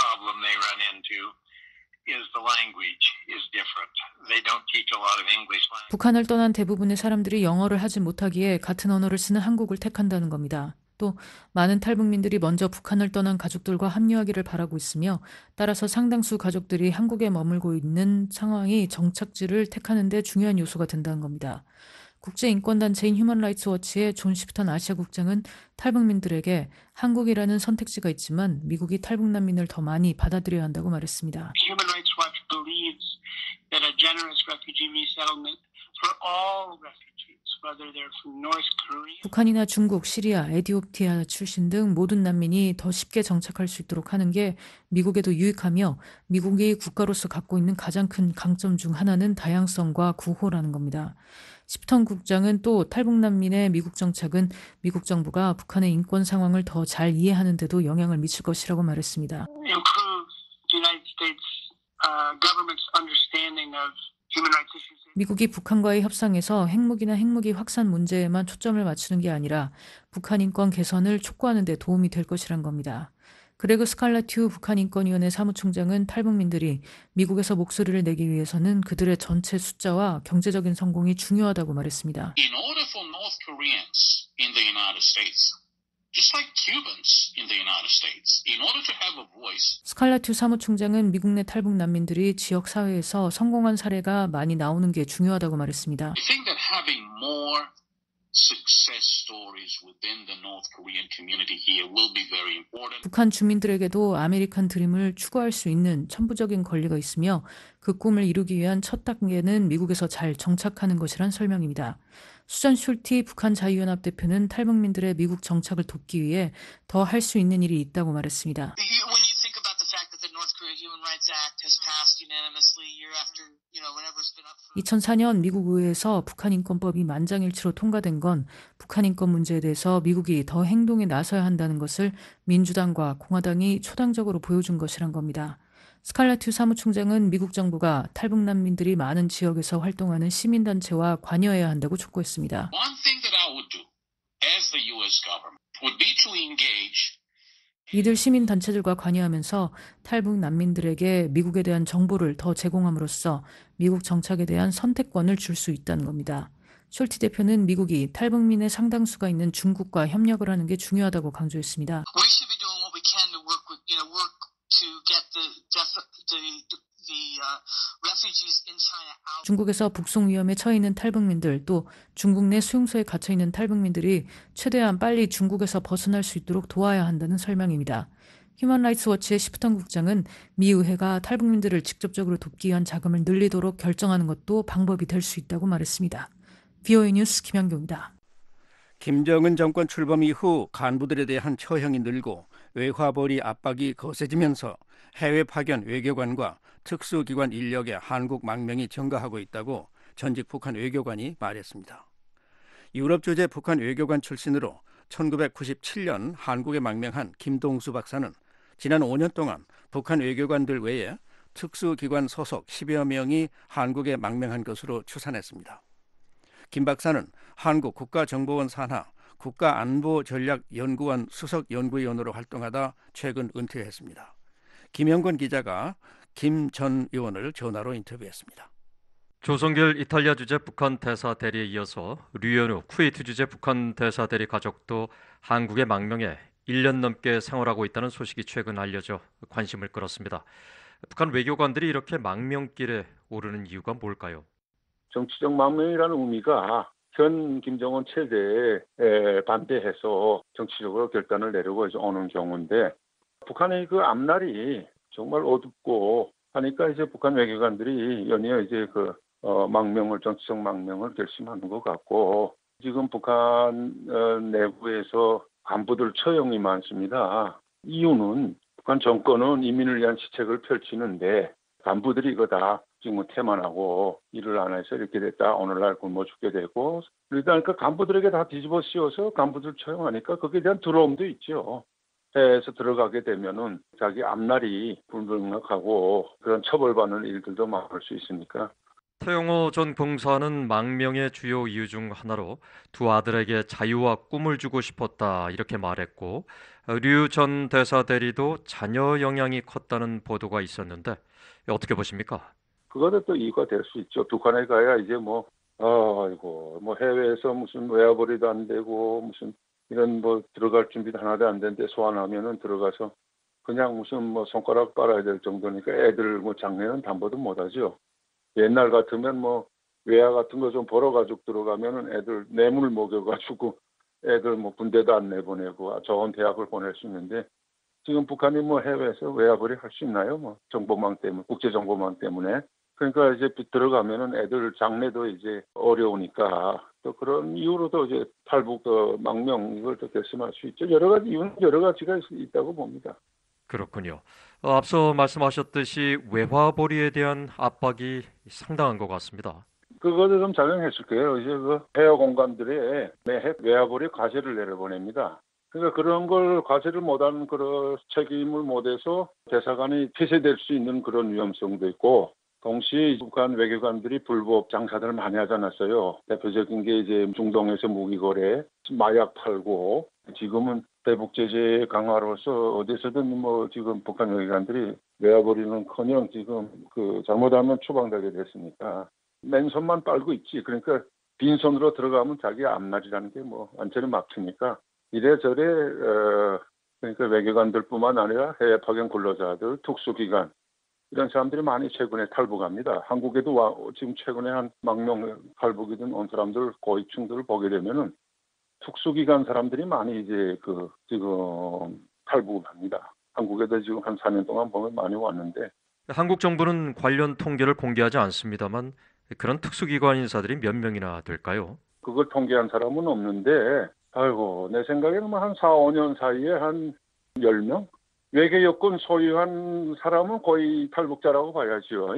북한을 떠난 대부분의 사람들이 영어를 하지 못하기에 같은 언어를 쓰는 한국을 택한다는 겁니다. 또 많은 탈북민들이 먼저 북한을 떠난 가족들과 합류하기를 바라고 있으며 따라서 상당수 가족들이 한국에 머물고 있는 상황이 정착지를 택하는 데 중요한 요소가 된다는 겁니다. 국제인권단체인 휴먼 라이츠 워치의 존 시프턴 아시아 국장은 탈북민들에게 한국이라는 선택지가 있지만 미국이 탈북 난민을 더 많이 받아들여야 한다고 말했습니다. Human Rights Watch believes that a generous refugee resettlement for all refugees, whether they're from North Korea, 북한이나 중국, 시리아, 에티오피아 출신 등 모든 난민이 더 쉽게 정착할 수 있도록 하는 게 미국에도 유익하며 미국이 국가로서 갖고 있는 가장 큰 강점 중 하나는 다양성과 구호라는 겁니다. 시프턴 국장은 또 탈북 난민의 미국 정착은 미국 정부가 북한의 인권 상황을 더 잘 이해하는 데도 영향을 미칠 것이라고 말했습니다. 미국이 북한과의 협상에서 핵무기나 핵무기 확산 문제에만 초점을 맞추는 게 아니라 북한 인권 개선을 촉구하는 데 도움이 될 것이란 겁니다. 그레그 스칼라튜 북한인권위원회 사무총장은 탈북민들이 미국에서 목소리를 내기 위해서는 그들의 전체 숫자와 경제적인 성공이 중요하다고 말했습니다. In order for North Koreans in the United States, just like Cubans in the United States, in order to have a voice. 스칼라튜 사무총장은 미국 내 탈북 난민들이 지역 사회에서 성공한 사례가 많이 나오는 게 중요하다고 말했습니다. I think that having more success stories within the North Korean community here will be very important. 북한 주민들에게도 아메리칸 드림을 추구할 수 있는 천부적인 권리가 있으며 그 꿈을 이루기 위한 첫 단계는 미국에서 잘 정착하는 것이란 설명입니다. 수전 슐티 북한 자유연합 대표는 탈북민들의 미국 정착을 돕기 위해 더 할 수 있는 일이 있다고 말했습니다. 이천사 년 미국 의회에서 북한 인권법이 만장일치로 통과된 건 북한 인권 문제에 대해서 미국이 더 행동에 나서야 한다는 것을 민주당과 공화당이 초당적으로 보여준 것이란 겁니다. 스칼라튜 사무총장은 미국 정부가 탈북 난민들이 많은 지역에서 활동하는 시민단체와 관여해야 한다고 촉구했습니다. One thing that I would do as the U S government would be to engage. 이들 시민단체들과 관여하면서 탈북 난민들에게 미국에 대한 정보를 더 제공함으로써 미국 정착에 대한 선택권을 줄 수 있다는 겁니다. 숄티 대표는 미국이 탈북민의 상당수가 있는 중국과 협력을 하는 게 중요하다고 강조했습니다. We should be doing what we can to work with, you know, work to get the the the uh, refugees in China out. 중국에서 북송 위험에 처해 있는 탈북민들 또 중국 내 수용소에 갇혀 있는 탈북민들이 최대한 빨리 중국에서 벗어날 수 있도록 도와야 한다는 설명입니다. 휴먼 라이츠 워치의 시프턴 국장은 미 의회가 탈북민들을 직접적으로 돕기 위한 자금을 늘리도록 결정하는 것도 방법이 될 수 있다고 말했습니다. 브이오에이 뉴스 김현경입니다. 김정은 정권 출범 이후 간부들에 대한 처형이 늘고 외화벌이 압박이 거세지면서 해외 파견 외교관과 특수기관 인력의 한국 망명이 증가하고 있다고 전직 북한 외교관이 말했습니다. 유럽 주재 북한 외교관 출신으로 천구백구십칠 년 한국에 망명한 김동수 박사는 지난 오 년 동안 북한 외교관들 외에 특수기관 소속 십여 명이 한국에 망명한 것으로 추산했습니다. 김 박사는 한국 국가정보원 산하 국가안보전략연구원 수석연구위원으로 활동하다 최근 은퇴했습니다. 김영권 기자가 김 전 의원을 전화로 인터뷰했습니다. 조성길 이탈리아 주재 북한 대사 대리에 이어서 류현우 쿠웨이트 주재 북한 대사 대리 가족도 한국에 망명해 일 년 넘게 생활하고 있다는 소식이 최근 알려져 관심을 끌었습니다. 북한 외교관들이 이렇게 망명길에 오르는 이유가 뭘까요? 정치적 망명이라는 의미가 현 김정은 체제에 반대해서 정치적으로 결단을 내리고 해서 오는 경우인데, 북한의 그 앞날이 정말 어둡고 하니까 이제 북한 외교관들이 연이어 이제 그 어, 망명을 정치적 망명을 결심하는 것 같고, 지금 북한 어, 내부에서 간부들 처형이 많습니다. 이유는 북한 정권은 이민을 위한 시책을 펼치는데 간부들이 이거 다 지금 태만하고 일을 안 해서 이렇게 됐다. 오늘날 굶어 죽게 되고, 그러니까 간부들에게 다 뒤집어 씌워서 간부들 처형하니까 거기에 대한 두려움도 있죠. 해에서 들어가게 되면은 자기 앞날이 불명확하고 그런 처벌받는 일들도 많을 수 있으니까. 태영호 전 공사는 망명의 주요 이유 중 하나로 두 아들에게 자유와 꿈을 주고 싶었다 이렇게 말했고, 류 전 대사 대리도 자녀 영향이 컸다는 보도가 있었는데 어떻게 보십니까? 그것도 또 이유가 될 수 있죠. 북한에 가야 이제 뭐 아이고 뭐 해외에서 무슨 외화벌이도 안 되고 무슨 이런 뭐 들어갈 준비도 하나도 안 되는데 소환하면은 들어가서 그냥 무슨 뭐 손가락 빨아야 될 정도니까 애들 뭐 장례는 담보도 못하죠. 옛날 같으면 뭐 외화 같은 거 좀 벌어가지고 들어가면은 애들 뇌물 먹여가지고 애들 뭐 군대도 안 내보내고 좋은 대학을 보낼 수 있는데, 지금 북한이 뭐 해외에서 외화벌이 할 수 있나요? 뭐 정보망 때문에, 국제 정보망 때문에. 그러니까 이제 들어가면은 애들 장래도 이제 어려우니까 또 그런 이유로도 이제 탈북 망명 이걸 또 결심할 수 있죠. 여러 가지 이유는 여러 가지가 있다고 봅니다. 그렇군요. 어, 앞서 말씀하셨듯이 외화벌이에 대한 압박이 상당한 것 같습니다. 그것도 좀 작용했을 거예요. 이제 그 해외 공관들의 매해 외화벌이 과세를 내려보냅니다. 그러니까 그런 걸 과세를 못하는 그런 책임을 못해서 대사관이 폐쇄될 수 있는 그런 위험성도 있고, 동시에 북한 외교관들이 불법 장사들을 많이 하지 않았어요. 대표적인 게 이제 중동에서 무기 거래, 마약 팔고, 지금은 대북 제재 강화로서 어디서든 뭐 지금 북한 외교관들이 외화벌이는커녕 지금 그 잘못하면 추방되게 됐으니까 맨손만 빨고 있지. 그러니까 빈손으로 들어가면 자기 앞날이라는 게 뭐 완전히 막히니까 이래저래 어, 그러니까 외교관들뿐만 아니라 해외 파견 근로자들, 특수기관 이런 사람들이 많이 최근에 탈북합니다. 한국에도 와, 지금 최근에 한 망명 탈북이든 온 사람들 고위층들을 보게 되면은 특수기관 사람들이 많이 이제 그 지금 탈북을 합니다. 한국에도 지금 한 사 년 동안 보면 많이 왔는데, 한국 정부는 관련 통계를 공개하지 않습니다만 그런 특수기관 인사들이 몇 명이나 될까요? 그걸 통계한 사람은 없는데, 아이고 내 생각에는 한 사, 오 년 사이에 한 열 명? 외교 여권 소유한 사람은 거의 탈북자라고 봐야죠.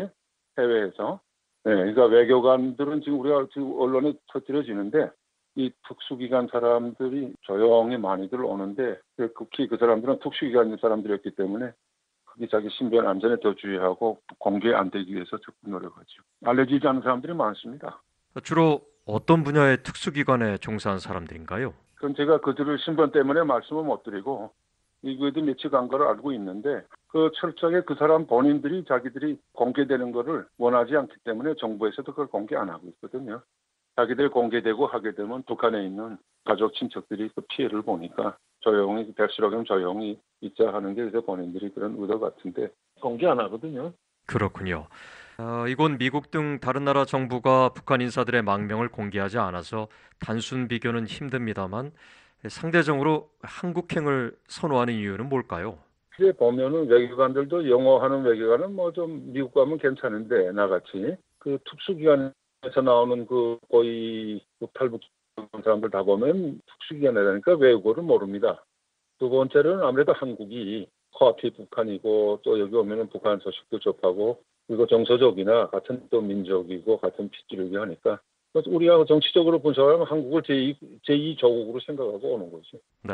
해외에서. 네, 그러니까 외교관들은 지금 우리가 지금 언론에 터뜨려지는데 이 특수기관 사람들이 조용히 많이들 오는데, 특히 그 사람들은 특수기관 사람들이었기 때문에 거기 자기 신변 안전에 더 주의하고 공개 안 되기 위해서 적극 노력하죠. 알려지지 않은 사람들이 많습니다. 주로 어떤 분야의 특수기관에 종사한 사람들인가요? 그건 제가 그들을 신변 때문에 말씀을 못 드리고 이거도 며칠 간 걸 알고 있는데, 그 철저하게 그 사람 본인들이 자기들이 공개되는 거를 원하지 않기 때문에 정부에서도 그걸 공개 안 하고 있거든요. 자기들 공개되고 하게 되면 북한에 있는 가족 친척들이 그 피해를 보니까 조용히 백수라면 조용히 있자 하는 게 그래서 본인들이 그런 의도 같은데 공개 안 하거든요. 그렇군요. 어, 이곳 미국 등 다른 나라 정부가 북한 인사들의 망명을 공개하지 않아서 단순 비교는 힘듭니다만 상대적으로 한국행을 선호하는 이유는 뭘까요? 이제 보면은 외교관들도 영어하는 외교관은 뭐 좀 미국 가면 괜찮은데 나같이 그 특수기관에서 나오는 그 거의 탈북 사람들 다 보면 특수기관이라니까 외국어를 모릅니다. 두 번째로는 아무래도 한국이 코앞이 북한이고 또 여기 오면은 북한 소식도 접하고, 그리고 정서적이나 같은 또 민족이고 같은 핏줄이고 하니까 그래서 우리가 정치적으로 분석하면 한국을 제이, 제이 조국으로 생각하고 오는 거죠. 네.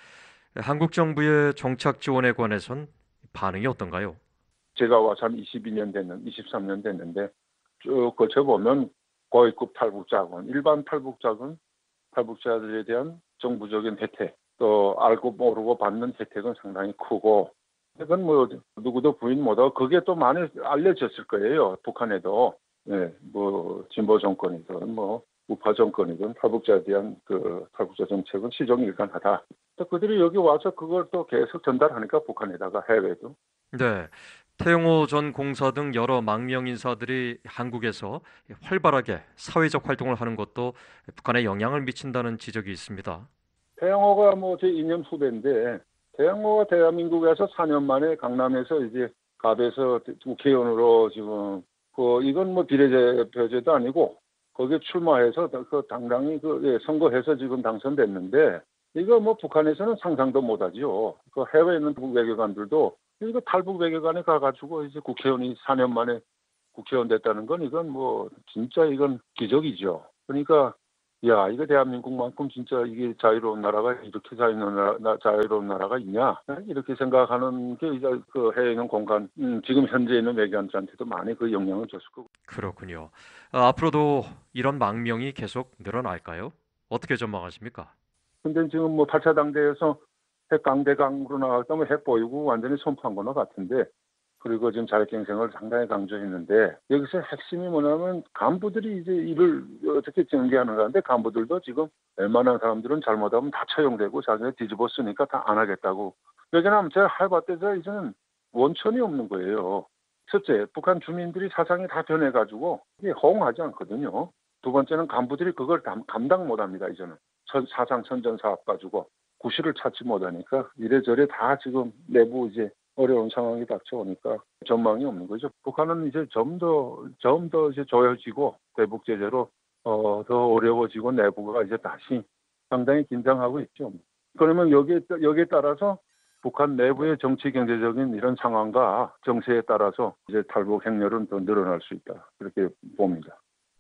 한국 정부의 정착 지원에 관해선 반응이 어떤가요? 제가 와서 한 이십이 년 됐는, 이십삼 년 됐는데 쭉 거쳐보면 고위급 탈북자군, 일반 탈북자군, 탈북자들에 대한 정부적인 혜택, 또 알고 모르고 받는 혜택은 상당히 크고, 이건 뭐 누구도 부인 못하고 그게 또 많이 알려졌을 거예요. 북한에도. 네, 뭐 진보 정권이든 뭐 우파 정권이든 탈북자에 대한 그 탈북자 정책은 시종일관하다. 또 그들이 여기 와서 그걸 또 계속 전달하니까 북한에다가 해외도. 네. 태영호 전 공사 등 여러 망명 인사들이 한국에서 활발하게 사회적 활동을 하는 것도 북한에 영향을 미친다는 지적이 있습니다. 태영호가 뭐 제 이 년 후배인데 태영호가 대한민국에서 사 년 만에 강남에서 이제 갑에서 국회의원으로 지금 그 이건 뭐 비례대표제도 아니고 거기에 출마해서 그 당당히 그 예, 선거해서 지금 당선됐는데 이거 뭐 북한에서는 상상도 못하죠. 그 해외에 있는 북 외교관들도 이거 탈북 외교관에 가가지고 이제 국회의원이 사 년 만에 국회의원 됐다는 건 이건 뭐 진짜 이건 기적이죠. 그러니까 야 이거 대한민국만큼 진짜 이게 자유로운 나라가 이렇게 자유로운 나라, 자유로운 나라가 있냐 이렇게 생각하는 게 이제 그 해외에 있는 공간 음, 지금 현재 있는 외교관들한테도 많이 그 영향을 줬을 거고. 그렇군요. 아, 앞으로도 이런 망명이 계속 늘어날까요? 어떻게 전망하십니까? 근데 지금 뭐 팔 차 당대에서 핵 강대강으로 나갔다면 핵 보유국 완전히 선포한 거나 같은데 그리고 지금 자력갱생을 상당히 강조했는데 여기서 핵심이 뭐냐면 간부들이 이제 이를 어떻게 전개하는 건데 간부들도 지금 웬만한 사람들은 잘못하면 다 처형되고 자기가 뒤집어 쓰니까 다 안 하겠다고. 왜냐하면 제가 해봤대서 이제는 원천이 없는 거예요. 첫째, 북한 주민들이 사상이 다 변해가지고 이게 호응하지 않거든요. 두 번째는 간부들이 그걸 감당 못합니다. 이제는 사상 선전사업 가지고 구실을 찾지 못하니까 이래저래 다 지금 내부 이제 어려운 상황이 닥쳐오니까 전망이 없는 거죠. 북한은 이제 좀 더, 좀 더 이제 조여지고 대북 제재로 어, 더 어려워지고 내부가 이제 다시 상당히 긴장하고 있죠. 그러면 여기에, 여기에 따라서 북한 내부의 정치 경제적인 이런 상황과 정세에 따라서 이제 탈북 행렬은 더 늘어날 수 있다. 그렇게 봅니다.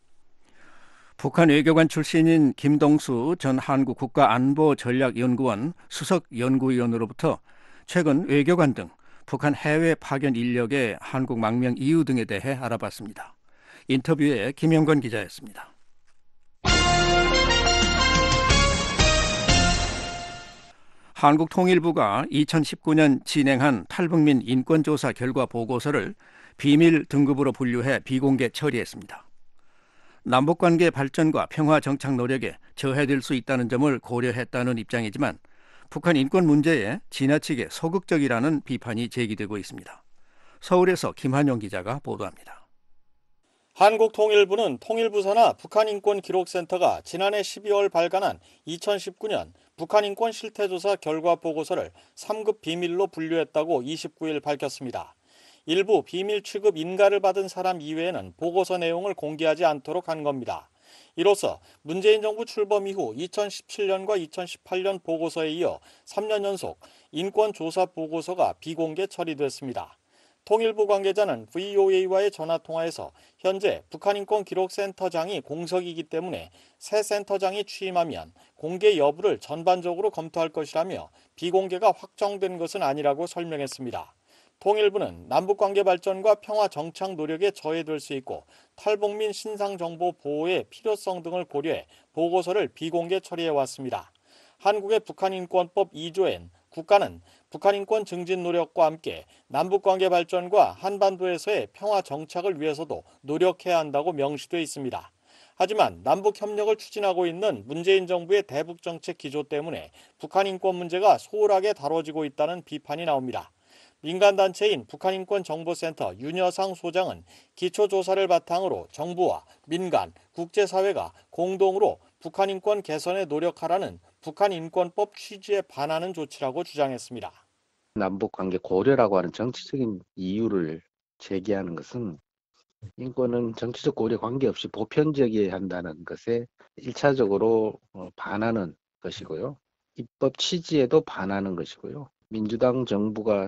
북한 외교관 출신인 김동수 전 한국 국가안보전략연구원 수석연구위원으로부터 최근 외교관 등 북한 해외 파견 인력의 한국 망명 이유 등에 대해 알아봤습니다. 인터뷰에 김영건 기자였습니다. 한국통일부가 이천십구 년 진행한 탈북민 인권조사 결과 보고서를 비밀 등급으로 분류해 비공개 처리했습니다. 남북관계 발전과 평화 정착 노력에 저해될 수 있다는 점을 고려했다는 입장이지만 북한 인권 문제에 지나치게 소극적이라는 비판이 제기되고 있습니다. 서울에서 김한용 기자가 보도합니다. 한국통일부는 통일부사나 북한인권기록센터가 지난해 십이월 발간한 이천십구 년 북한인권 실태조사 결과 보고서를 삼 급 비밀로 분류했다고 이십구 일 밝혔습니다. 일부 비밀 취급 인가를 받은 사람 이외에는 보고서 내용을 공개하지 않도록 한 겁니다. 이로써 문재인 정부 출범 이후 이천십칠 년과 이천십팔 년 보고서에 이어 삼 년 연속 인권조사 보고서가 비공개 처리됐습니다. 통일부 관계자는 브이오에이와의 전화통화에서 현재 북한인권기록센터장이 공석이기 때문에 새 센터장이 취임하면 공개 여부를 전반적으로 검토할 것이라며 비공개가 확정된 것은 아니라고 설명했습니다. 통일부는 남북관계 발전과 평화 정착 노력에 저해될 수 있고 탈북민 신상정보 보호의 필요성 등을 고려해 보고서를 비공개 처리해왔습니다. 한국의 북한인권법 이 조엔 국가는 북한인권 증진 노력과 함께 남북관계 발전과 한반도에서의 평화 정착을 위해서도 노력해야 한다고 명시돼 있습니다. 하지만 남북협력을 추진하고 있는 문재인 정부의 대북정책 기조 때문에 북한인권 문제가 소홀하게 다뤄지고 있다는 비판이 나옵니다. 민간단체인 북한인권정보센터 윤여상 소장은 기초조사를 바탕으로 정부와 민간, 국제사회가 공동으로 북한인권 개선에 노력하라는 북한인권법 취지에 반하는 조치라고 주장했습니다. 남북관계 고려라고 하는 정치적인 이유를 제기하는 것은 인권은 정치적 고려 관계없이 보편적이어야 한다는 것에 일차적으로 반하는 것이고요. 입법 취지에도 반하는 것이고요. 민주당 정부가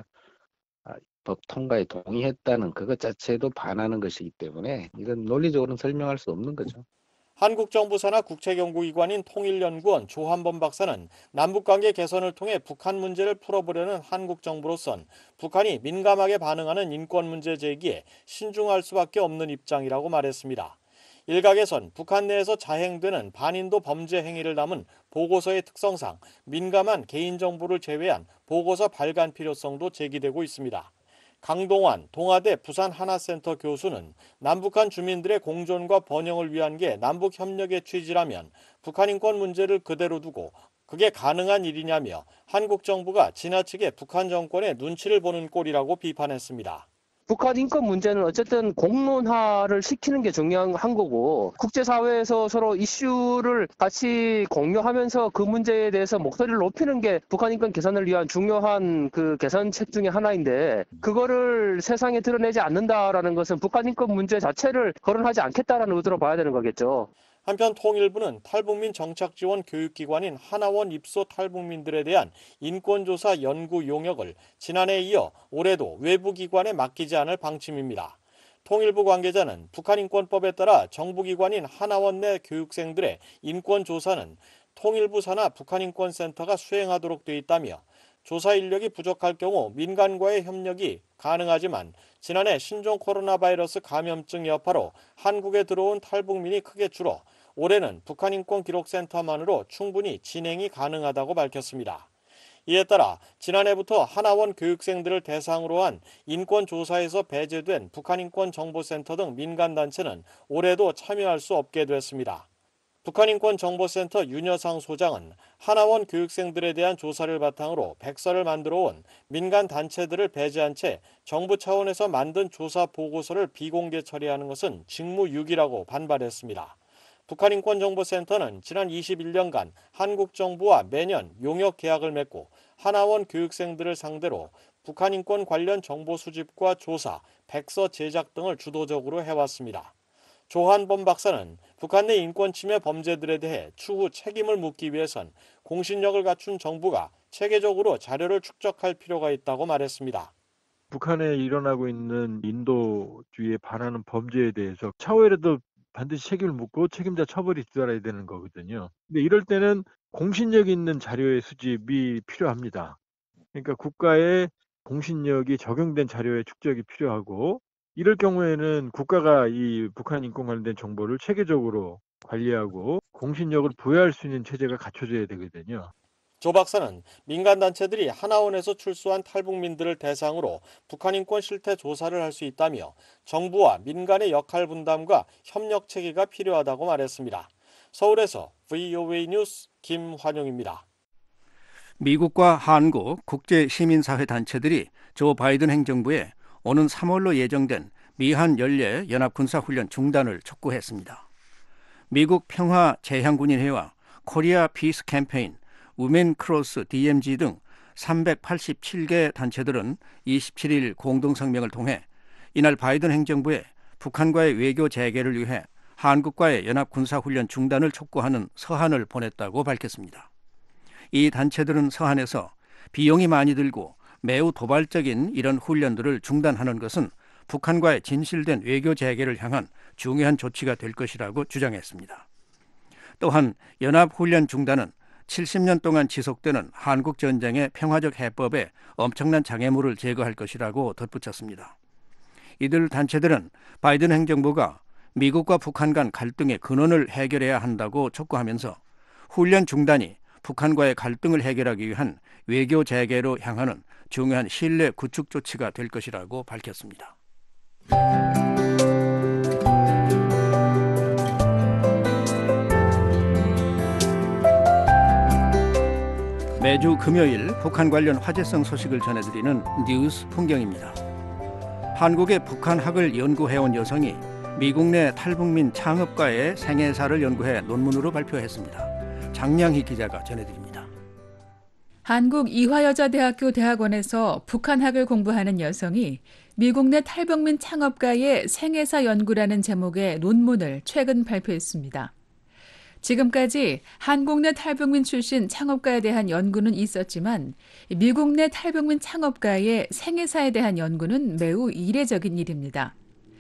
법 통과에 동의했다는 그것 자체도 반하는 것이기 때문에 이건 논리적으로는 설명할 수 없는 거죠. 한국 정부 산하 국책연구기관인 통일연구원 조한범 박사는 남북관계 개선을 통해 북한 문제를 풀어보려는 한국 정부로선 북한이 민감하게 반응하는 인권 문제 제기에 신중할 수밖에 없는 입장이라고 말했습니다. 일각에선 북한 내에서 자행되는 반인도 범죄 행위를 담은 보고서의 특성상 민감한 개인정보를 제외한 보고서 발간 필요성도 제기되고 있습니다. 강동환 동아대 부산하나센터 교수는 남북한 주민들의 공존과 번영을 위한 게 남북협력의 취지라면 북한 인권 문제를 그대로 두고 그게 가능한 일이냐며 한국 정부가 지나치게 북한 정권의 눈치를 보는 꼴이라고 비판했습니다. 북한 인권 문제는 어쨌든 공론화를 시키는 게 중요한 거고 국제사회에서 서로 이슈를 같이 공유하면서 그 문제에 대해서 목소리를 높이는 게 북한 인권 개선을 위한 중요한 그 개선책 중에 하나인데 그거를 세상에 드러내지 않는다라는 것은 북한 인권 문제 자체를 거론하지 않겠다라는 의도로 봐야 되는 거겠죠. 한편 통일부는 탈북민 정착지원 교육기관인 하나원 입소 탈북민들에 대한 인권조사 연구 용역을 지난해에 이어 올해도 외부기관에 맡기지 않을 방침입니다. 통일부 관계자는 북한인권법에 따라 정부기관인 하나원 내 교육생들의 인권조사는 통일부 산하 북한인권센터가 수행하도록 돼 있다며 조사 인력이 부족할 경우 민간과의 협력이 가능하지만 지난해 신종 코로나 바이러스 감염증 여파로 한국에 들어온 탈북민이 크게 줄어 올해는 북한인권기록센터만으로 충분히 진행이 가능하다고 밝혔습니다. 이에 따라 지난해부터 하나원 교육생들을 대상으로 한 인권조사에서 배제된 북한인권정보센터 등 민간단체는 올해도 참여할 수 없게 됐습니다. 북한인권정보센터 윤여상 소장은 하나원 교육생들에 대한 조사를 바탕으로 백서를 만들어 온 민간 단체들을 배제한 채 정부 차원에서 만든 조사 보고서를 비공개 처리하는 것은 직무유기라고 반발했습니다. 북한인권정보센터는 지난 이십일 년간 한국 정부와 매년 용역 계약을 맺고 하나원 교육생들을 상대로 북한인권 관련 정보 수집과 조사, 백서 제작 등을 주도적으로 해왔습니다. 조한범 박사는 북한 내 인권 침해 범죄들에 대해 추후 책임을 묻기 위해선 공신력을 갖춘 정부가 체계적으로 자료를 축적할 필요가 있다고 말했습니다. 북한에 일어나고 있는 인도주의에 반하는 범죄에 대해서 차후에라도 반드시 책임을 묻고 책임자 처벌이 뒤따라야 되는 거거든요. 근데 이럴 때는 공신력 있는 자료의 수집이 필요합니다. 그러니까 국가의 공신력이 적용된 자료의 축적이 필요하고 이럴 경우에는 국가가 이 북한 인권 관련된 정보를 체계적으로 관리하고 공신력을 부여할 수 있는 체제가 갖춰져야 되거든요. 조 박사는 민간단체들이 하나원에서 출소한 탈북민들을 대상으로 북한 인권 실태 조사를 할 수 있다며 정부와 민간의 역할 분담과 협력 체계가 필요하다고 말했습니다. 서울에서 브이오에이 뉴스 김환용입니다. 미국과 한국 국제시민사회 단체들이 조 바이든 행정부에 오는 삼월로 예정된 미한 연례 연합군사훈련 중단을 촉구했습니다. 미국 평화제향군인회와 코리아 피스 캠페인, 우멘 크로스 디엠지 등 삼백팔십칠 개 단체들은 이십칠 일 공동성명을 통해 이날 바이든 행정부에 북한과의 외교 재개를 위해 한국과의 연합군사훈련 중단을 촉구하는 서한을 보냈다고 밝혔습니다. 이 단체들은 서한에서 비용이 많이 들고 매우 도발적인 이런 훈련들을 중단하는 것은 북한과의 진실된 외교 재개를 향한 중요한 조치가 될 것이라고 주장했습니다. 또한 연합훈련 중단은 칠십 년 동안 지속되는 한국 전쟁의 평화적 해법에 엄청난 장애물을 제거할 것이라고 덧붙였습니다. 이들 단체들은 바이든 행정부가 미국과 북한 간 갈등의 근원을 해결해야 한다고 촉구하면서 훈련 중단이 북한과의 갈등을 해결하기 위한 외교 재개로 향하는 중요한 신뢰 구축 조치가 될 것이라고 밝혔습니다. 매주 금요일 북한 관련 화제성 소식을 전해드리는 뉴스 풍경입니다. 한국의 북한학을 연구해온 여성이 미국 내 탈북민 창업가의 생애사를 연구해 논문으로 발표했습니다. 장량희 기자가 전해드립니다. 한국 이화여자대학교 대학원에서 북한학을 공부하는 여성이 미국 내 탈북민 창업가의 생애사 연구라는 제목의 논문을 최근 발표했습니다. 지금까지 한국 내 탈북민 출신 창업가에 대한 연구는 있었지만 미국 내 탈북민 창업가의 생애사에 대한 연구는 매우 이례적인 일입니다.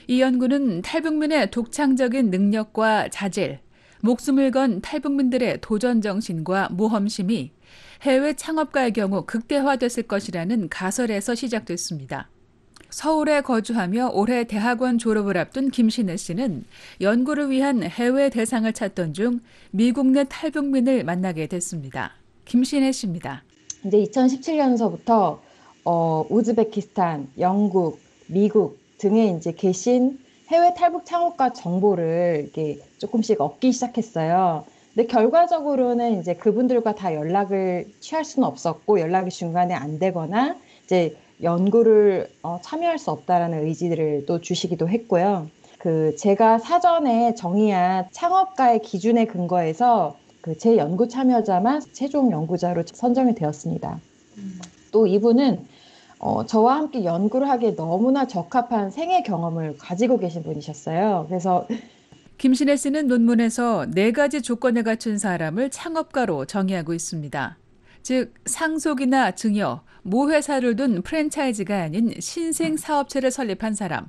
이 연구는 탈북민의 독창적인 능력과 자질, 목숨을 건 탈북민들의 도전 정신과 모험심이 해외 창업가의 경우 극대화됐을 것이라는 가설에서 시작됐습니다. 서울에 거주하며 올해 대학원 졸업을 앞둔 김신혜 씨는 연구를 위한 해외 대상을 찾던 중 미국 내 탈북민을 만나게 됐습니다. 김신혜 씨입니다. 이제 이천십칠 년서부터 어, 우즈베키스탄, 영국, 미국 등에 이제 계신 해외 탈북 창업가 정보를 이렇게 조금씩 얻기 시작했어요. 근데 결과적으로는 이제 그분들과 다 연락을 취할 수는 없었고 연락이 중간에 안 되거나 이제 연구를 어, 참여할 수 없다라는 의지를 또 주시기도 했고요. 그 제가 사전에 정의한 창업가의 기준에 근거해서 그 제 연구 참여자만 최종 연구자로 선정이 되었습니다. 음. 또 이분은 어, 저와 함께 연구를 하기에 너무나 적합한 생애 경험을 가지고 계신 분이셨어요. 그래서 김신혜 씨는 논문에서 네 가지 조건에 갖춘 사람을 창업가로 정의하고 있습니다. 즉 상속이나 증여, 모회사를 둔 프랜차이즈가 아닌 신생 사업체를 설립한 사람,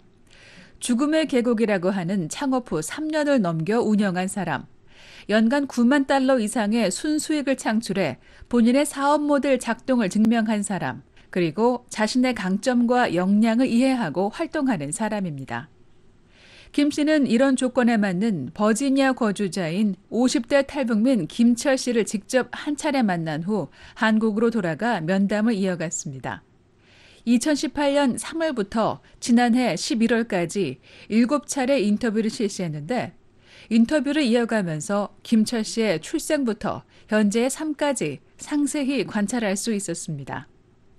죽음의 계곡이라고 하는 창업 후 삼 년을 넘겨 운영한 사람, 연간 구만 달러 이상의 순수익을 창출해 본인의 사업 모델 작동을 증명한 사람, 그리고 자신의 강점과 역량을 이해하고 활동하는 사람입니다. 김 씨는 이런 조건에 맞는 버지니아 거주자인 오십 대 탈북민 김철 씨를 직접 한 차례 만난 후 한국으로 돌아가 면담을 이어갔습니다. 이천십팔 년 삼월부터 지난해 십일월까지 일곱 차례 인터뷰를 실시했는데 인터뷰를 이어가면서 김철 씨의 출생부터 현재의 삶까지 상세히 관찰할 수 있었습니다.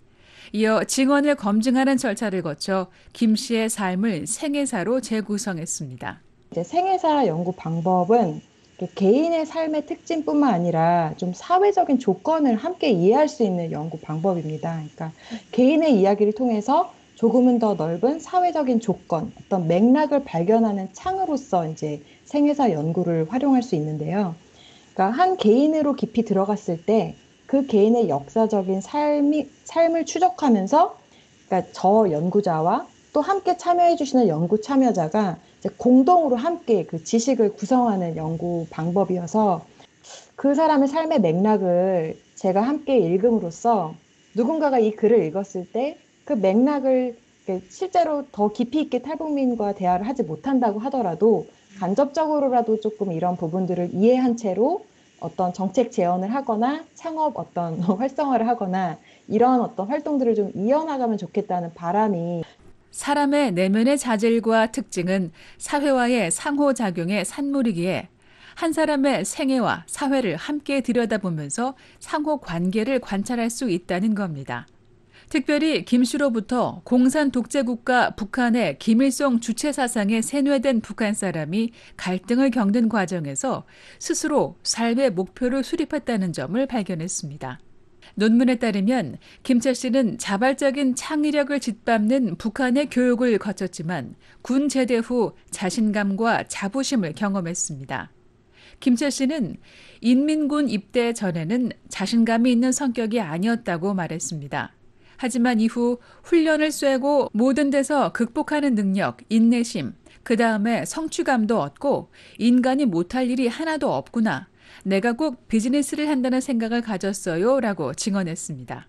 이어 증언을 검증하는 절차를 거쳐 김 씨의 삶을 생애사로 재구성했습니다. 이제 생애사 연구 방법은 개인의 삶의 특징뿐만 아니라 좀 사회적인 조건을 함께 이해할 수 있는 연구 방법입니다. 그러니까 개인의 이야기를 통해서 조금은 더 넓은 사회적인 조건, 어떤 맥락을 발견하는 창으로서 이제 생애사 연구를 활용할 수 있는데요. 그러니까 한 개인으로 깊이 들어갔을 때 그 개인의 역사적인 삶이, 삶을 추적하면서 그러니까 저 연구자와 또 함께 참여해 주시는 연구 참여자가 이제 공동으로 함께 그 지식을 구성하는 연구 방법이어서 그 사람의 삶의 맥락을 제가 함께 읽음으로써 누군가가 이 글을 읽었을 때 그 맥락을 실제로 더 깊이 있게 탈북민과 대화를 하지 못한다고 하더라도 간접적으로라도 조금 이런 부분들을 이해한 채로 어떤 정책 제언을 하거나 창업 어떤 활성화를 하거나 이런 어떤 활동들을 좀 이어나가면 좋겠다는 바람이. 사람의 내면의 자질과 특징은 사회와의 상호작용의 산물이기에 한 사람의 생애와 사회를 함께 들여다보면서 상호관계를 관찰할 수 있다는 겁니다. 특별히 김 씨로부터 공산 독재국가 북한의 김일성 주체 사상에 세뇌된 북한 사람이 갈등을 겪는 과정에서 스스로 삶의 목표를 수립했다는 점을 발견했습니다. 논문에 따르면 김철 씨는 자발적인 창의력을 짓밟는 북한의 교육을 거쳤지만 군 제대 후 자신감과 자부심을 경험했습니다. 김철 씨는 인민군 입대 전에는 자신감이 있는 성격이 아니었다고 말했습니다. 하지만 이후 훈련을 쐬고 모든 데서 극복하는 능력, 인내심, 그 다음에 성취감도 얻고 인간이 못할 일이 하나도 없구나. 내가 꼭 비즈니스를 한다는 생각을 가졌어요 라고 증언했습니다.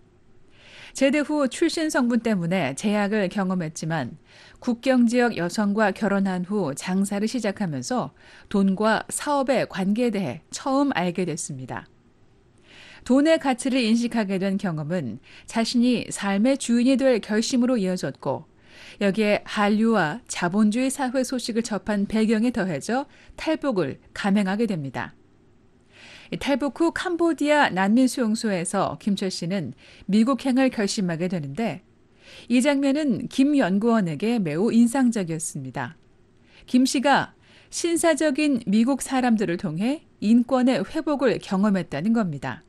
제대 후 출신 성분 때문에 제약을 경험했지만 국경 지역 여성과 결혼한 후 장사를 시작하면서 돈과 사업의 관계에 대해 처음 알게 됐습니다. 돈의 가치를 인식하게 된 경험은 자신이 삶의 주인이 될 결심으로 이어졌고 여기에 한류와 자본주의 사회 소식을 접한 배경에 더해져 탈북을 감행하게 됩니다. 탈북 후 캄보디아 난민 수용소에서 김철 씨는 미국행을 결심하게 되는데 이 장면은 김 연구원에게 매우 인상적이었습니다. 김 씨가 신사적인 미국 사람들을 통해 인권의 회복을 경험했다는 겁니다.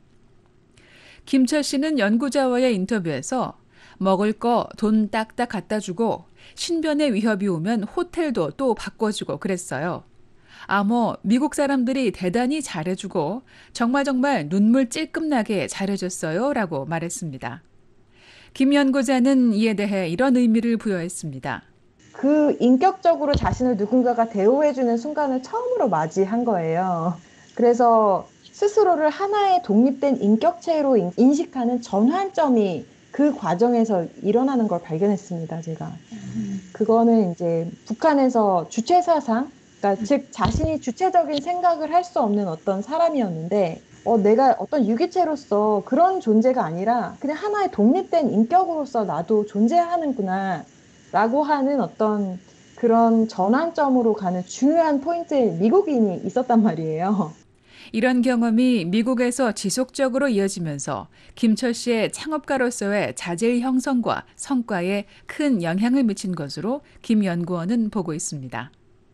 김철 씨는 연구자와의 인터뷰에서 먹을 거 돈 딱딱 갖다 주고 신변의 위협이 오면 호텔도 또 바꿔주고 그랬어요. 아, 뭐 미국 사람들이 대단히 잘해주고 정말 정말 눈물 찔끔나게 잘해줬어요 라고 말했습니다. 김 연구자는 이에 대해 이런 의미를 부여했습니다. 그 인격적으로 자신을 누군가가 대우해주는 순간을 처음으로 맞이한 거예요. 그래서 스스로를 하나의 독립된 인격체로 인- 인식하는 전환점이 그 과정에서 일어나는 걸 발견했습니다, 제가. 그거는 이제 북한에서 주체 사상, 그러니까 즉 자신이 주체적인 생각을 할 수 없는 어떤 사람이었는데 어, 내가 어떤 유기체로서 그런 존재가 아니라 그냥 하나의 독립된 인격으로서 나도 존재하는구나 라고 하는 어떤 그런 전환점으로 가는 중요한 포인트에 미국인이 있었단 말이에요. 이런 경험이 미국에서 지속적으로 이어지면서 김철 씨의 창업가로서의 자질 형성과 성과에 큰 영향을 미친 것으로 김 연구원은 보고 있습니다.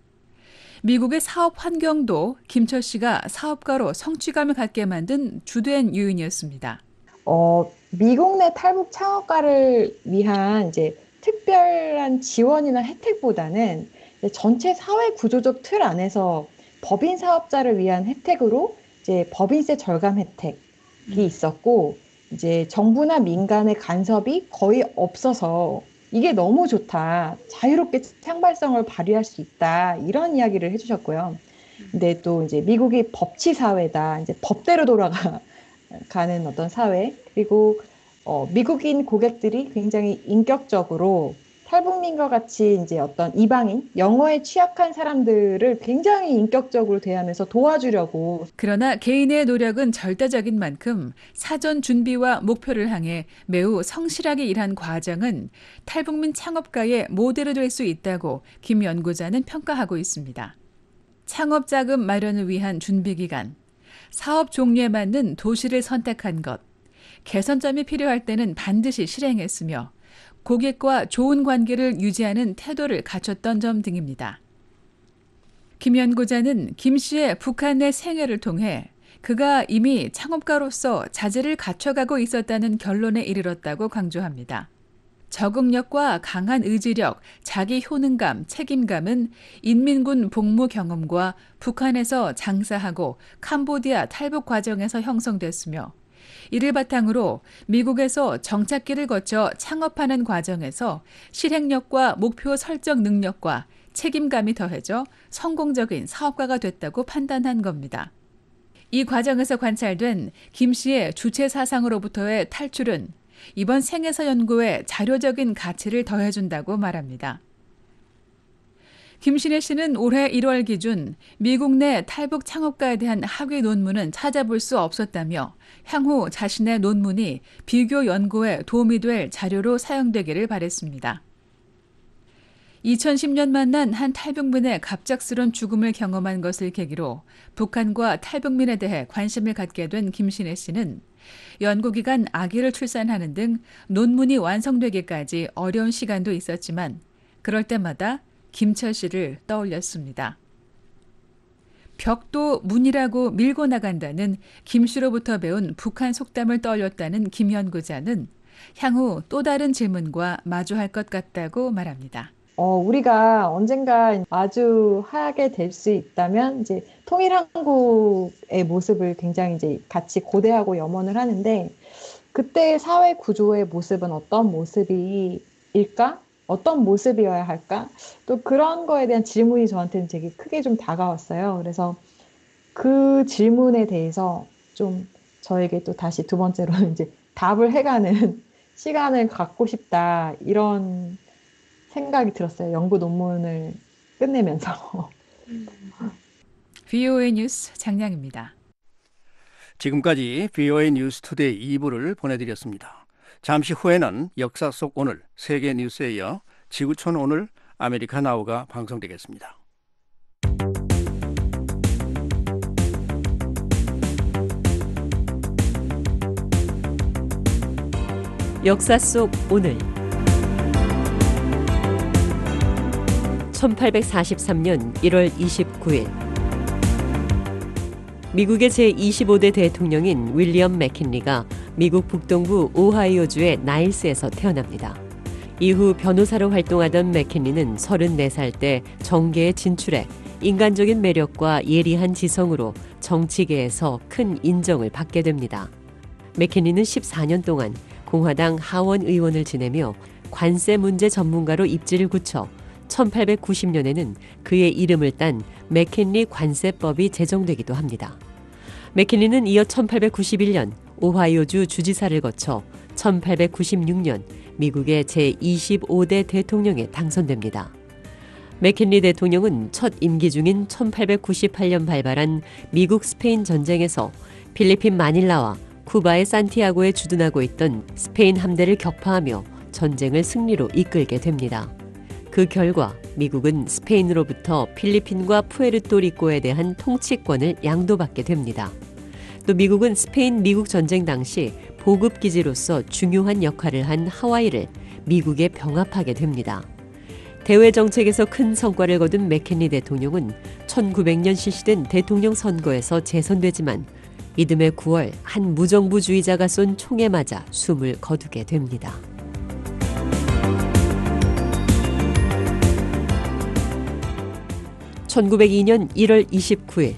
미국의 사업 환경도 김철 씨가 사업가로 성취감을 갖게 만든 주된 요인이었습니다. 어, 미국 내 탈북 창업가를 위한 이제 특별한 지원이나 혜택보다는 전체 사회 구조적 틀 안에서 법인 사업자를 위한 혜택으로 이제 법인세 절감 혜택이 있었고, 이제 정부나 민간의 간섭이 거의 없어서 이게 너무 좋다. 자유롭게 창발성을 발휘할 수 있다. 이런 이야기를 해주셨고요. 근데 또 이제 미국이 법치 사회다. 이제 법대로 돌아가는 어떤 사회. 그리고 어, 미국인 고객들이 굉장히 인격적으로 탈북민과 같이 이제 어떤 이방인, 영어에 취약한 사람들을 굉장히 인격적으로 대하면서 도와주려고. 그러나 개인의 노력은 절대적인 만큼 사전 준비와 목표를 향해 매우 성실하게 일한 과정은 탈북민 창업가의 모델이 될 수 있다고 김 연구자는 평가하고 있습니다. 창업 자금 마련을 위한 준비 기간, 사업 종류에 맞는 도시를 선택한 것, 개선점이 필요할 때는 반드시 실행했으며 고객과 좋은 관계를 유지하는 태도를 갖췄던 점 등입니다. 김 연구자는 김 씨의 북한 내 생애를 통해 그가 이미 창업가로서 자질을 갖춰가고 있었다는 결론에 이르렀다고 강조합니다. 적응력과 강한 의지력, 자기 효능감, 책임감은 인민군 복무 경험과 북한에서 장사하고 캄보디아 탈북 과정에서 형성됐으며 이를 바탕으로 미국에서 정착기를 거쳐 창업하는 과정에서 실행력과 목표 설정 능력과 책임감이 더해져 성공적인 사업가가 됐다고 판단한 겁니다. 이 과정에서 관찰된 김 씨의 주체 사상으로부터의 탈출은 이번 생애사 연구에 자료적인 가치를 더해준다고 말합니다. 김신혜 씨는 올해 일월 기준 미국 내 탈북 창업가에 대한 학위 논문은 찾아볼 수 없었다며 향후 자신의 논문이 비교 연구에 도움이 될 자료로 사용되기를 바랬습니다. 이천십 년 만난 한 탈북민의 갑작스런 죽음을 경험한 것을 계기로 북한과 탈북민에 대해 관심을 갖게 된 김신혜 씨는 연구기간 아기를 출산하는 등 논문이 완성되기까지 어려운 시간도 있었지만 그럴 때마다 김철 씨를 떠올렸습니다. 벽도 문이라고 밀고 나간다는 김 씨로부터 배운 북한 속담을 떠올렸다는 김 연구자는 향후 또 다른 질문과 마주할 것 같다고 말합니다. 어, 우리가 언젠가 마주하게 될 수 있다면 이제 통일한국의 모습을 굉장히 이제 같이 고대하고 염원을 하는데 그때 사회 구조의 모습은 어떤 모습일까? 어떤 모습이어야 할까? 또 그런 거에 대한 질문이 저한테는 되게 크게 좀 다가왔어요. 그래서 그 질문에 대해서 좀 저에게 또 다시 두 번째로 이제 답을 해가는 시간을 갖고 싶다. 이런 생각이 들었어요. 연구 논문을 끝내면서. 브이오에이 뉴스 장량입니다. 지금까지 브이오에이 뉴스 투데이 이 부를 보내드렸습니다. 잠시 후에는 역사 속 오늘 세계 뉴스에 이어 지구촌 오늘 아메리카 나우가 방송되겠습니다. 역사 속 오늘 천팔백사십삼 년 일월 이십구일 미국의 제이십오 대 대통령인 윌리엄 맥킨리가 미국 북동부 오하이오주의 나일스에서 태어납니다. 이후 변호사로 활동하던 맥킨리는 서른네 살 때 정계에 진출해 인간적인 매력과 예리한 지성으로 정치계에서 큰 인정을 받게 됩니다. 맥킨리는 십사 년 동안 공화당 하원 의원을 지내며 관세 문제 전문가로 입지를 굳혀 천팔백구십 년에는 그의 이름을 딴 맥킨리 관세법이 제정되기도 합니다. 맥킨리는 이어 천팔백구십일 년 오하이오주 주지사를 거쳐 천팔백구십육 년 미국의 제이십오 대 대통령에 당선됩니다. 맥킨리 대통령은 첫 임기 중인 천팔백구십팔 년 발발한 미국 스페인 전쟁에서 필리핀 마닐라와 쿠바의 산티아고에 주둔하고 있던 스페인 함대를 격파하며 전쟁을 승리로 이끌게 됩니다. 그 결과 미국은 스페인으로부터 필리핀과 푸에르토리코에 대한 통치권을 양도받게 됩니다. 또 미국은 스페인 미국 전쟁 당시 보급기지로서 중요한 역할을 한 하와이를 미국에 병합하게 됩니다. 대외 정책에서 큰 성과를 거둔 맥킨리 대통령은 천구백 년 실시된 대통령 선거에서 재선되지만 이듬해 구월 한 무정부주의자가 쏜 총에 맞아 숨을 거두게 됩니다. 천구백이 년 일월 이십구일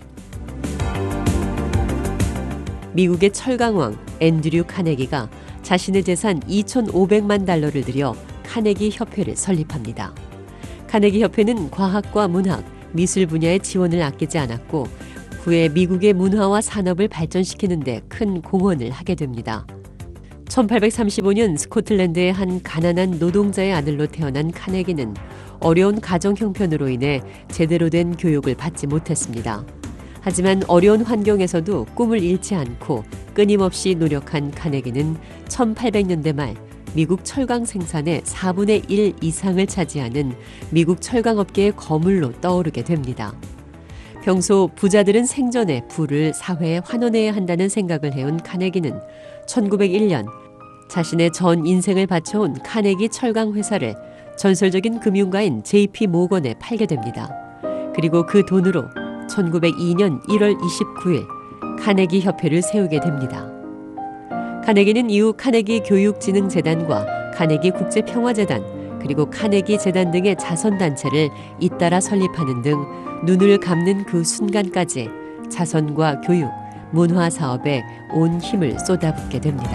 미국의 철강왕 앤드류 카네기가 자신의 재산 이천오백만 달러를 들여 카네기 협회를 설립합니다. 카네기 협회는 과학과 문학, 미술 분야의 지원을 아끼지 않았고 후에 미국의 문화와 산업을 발전시키는 데 큰 공헌을 하게 됩니다. 천팔백삼십오 년 스코틀랜드의 한 가난한 노동자의 아들로 태어난 카네기는 어려운 가정 형편으로 인해 제대로 된 교육을 받지 못했습니다. 하지만 어려운 환경에서도 꿈을 잃지 않고 끊임없이 노력한 카네기는 천팔백 년대 말 미국 철강 생산의 사분의 일 이상을 차지하는 미국 철강업계의 거물로 떠오르게 됩니다. 평소 부자들은 생전에 부를 사회에 환원해야 한다는 생각을 해온 카네기는 천구백일 년 자신의 전 인생을 바쳐온 카네기 철강 회사를 전설적인 금융가인 제이피 모건에 팔게 됩니다. 그리고 그 돈으로 천구백이 년 일월 이십구일 카네기 협회를 세우게 됩니다. 카네기는 이후 카네기 교육진흥재단과 카네기 국제평화재단 그리고 카네기 재단 등의 자선단체를 잇따라 설립하는 등 눈을 감는 그 순간까지 자선과 교육, 문화 사업에 온 힘을 쏟아붓게 됩니다.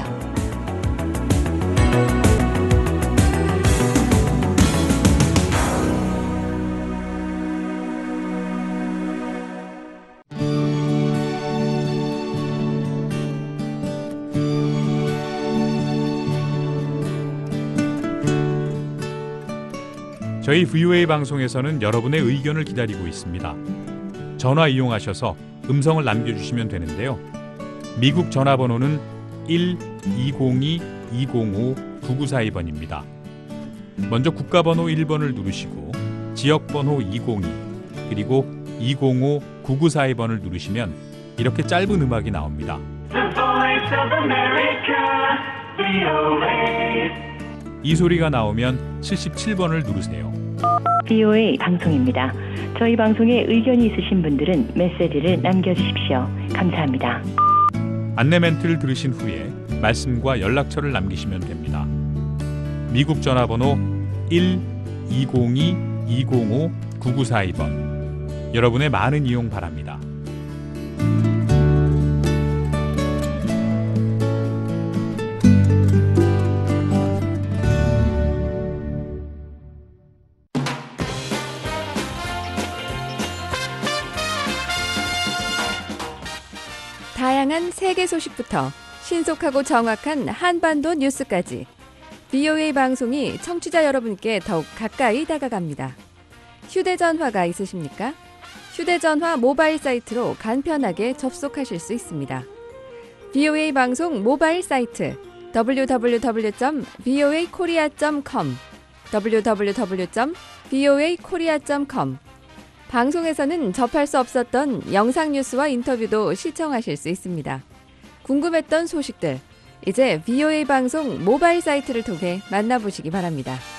저희 브이오에이 방송에서는 여러분의 의견을 기다리고 있습니다. 전화 이용하셔서 음성을 남겨주시면 되는데요. 미국 전화번호는 일 이공이 이공오 구구사이 번입니다. 먼저 국가번호 일 번을 누르시고 지역번호 이공이 그리고 이공오 구구사이 번을 누르시면 이렇게 짧은 음악이 나옵니다. 이 소리가 나오면 칠십칠 번을 누르세요. 브이오에이 방송입니다. 저희 방송에 의견이 있으신 분들은 메시지를 남겨주십시오. 감사합니다. 안내 멘트를 들으신 후에 말씀과 연락처를 남기시면 됩니다. 미국 전화번호 일 이공이 이공오 구구사이 번 여러분의 많은 이용 바랍니다. 다양한 세계 소식부터 신속하고 정확한 한반도 뉴스까지 브이오에이 방송이 청취자 여러분께 더욱 가까이 다가갑니다. 휴대전화가 있으십니까? 휴대전화 모바일 사이트로 간편하게 접속하실 수 있습니다. 브이오에이 방송 모바일 사이트 더블유 더블유 더블유 점 브이오에이 코리아 점 컴 더블유 더블유 더블유 점 브이오에이 코리아 점 컴 방송에서는 접할 수 없었던 영상 뉴스와 인터뷰도 시청하실 수 있습니다. 궁금했던 소식들, 이제 브이오에이 방송 모바일 사이트를 통해 만나보시기 바랍니다.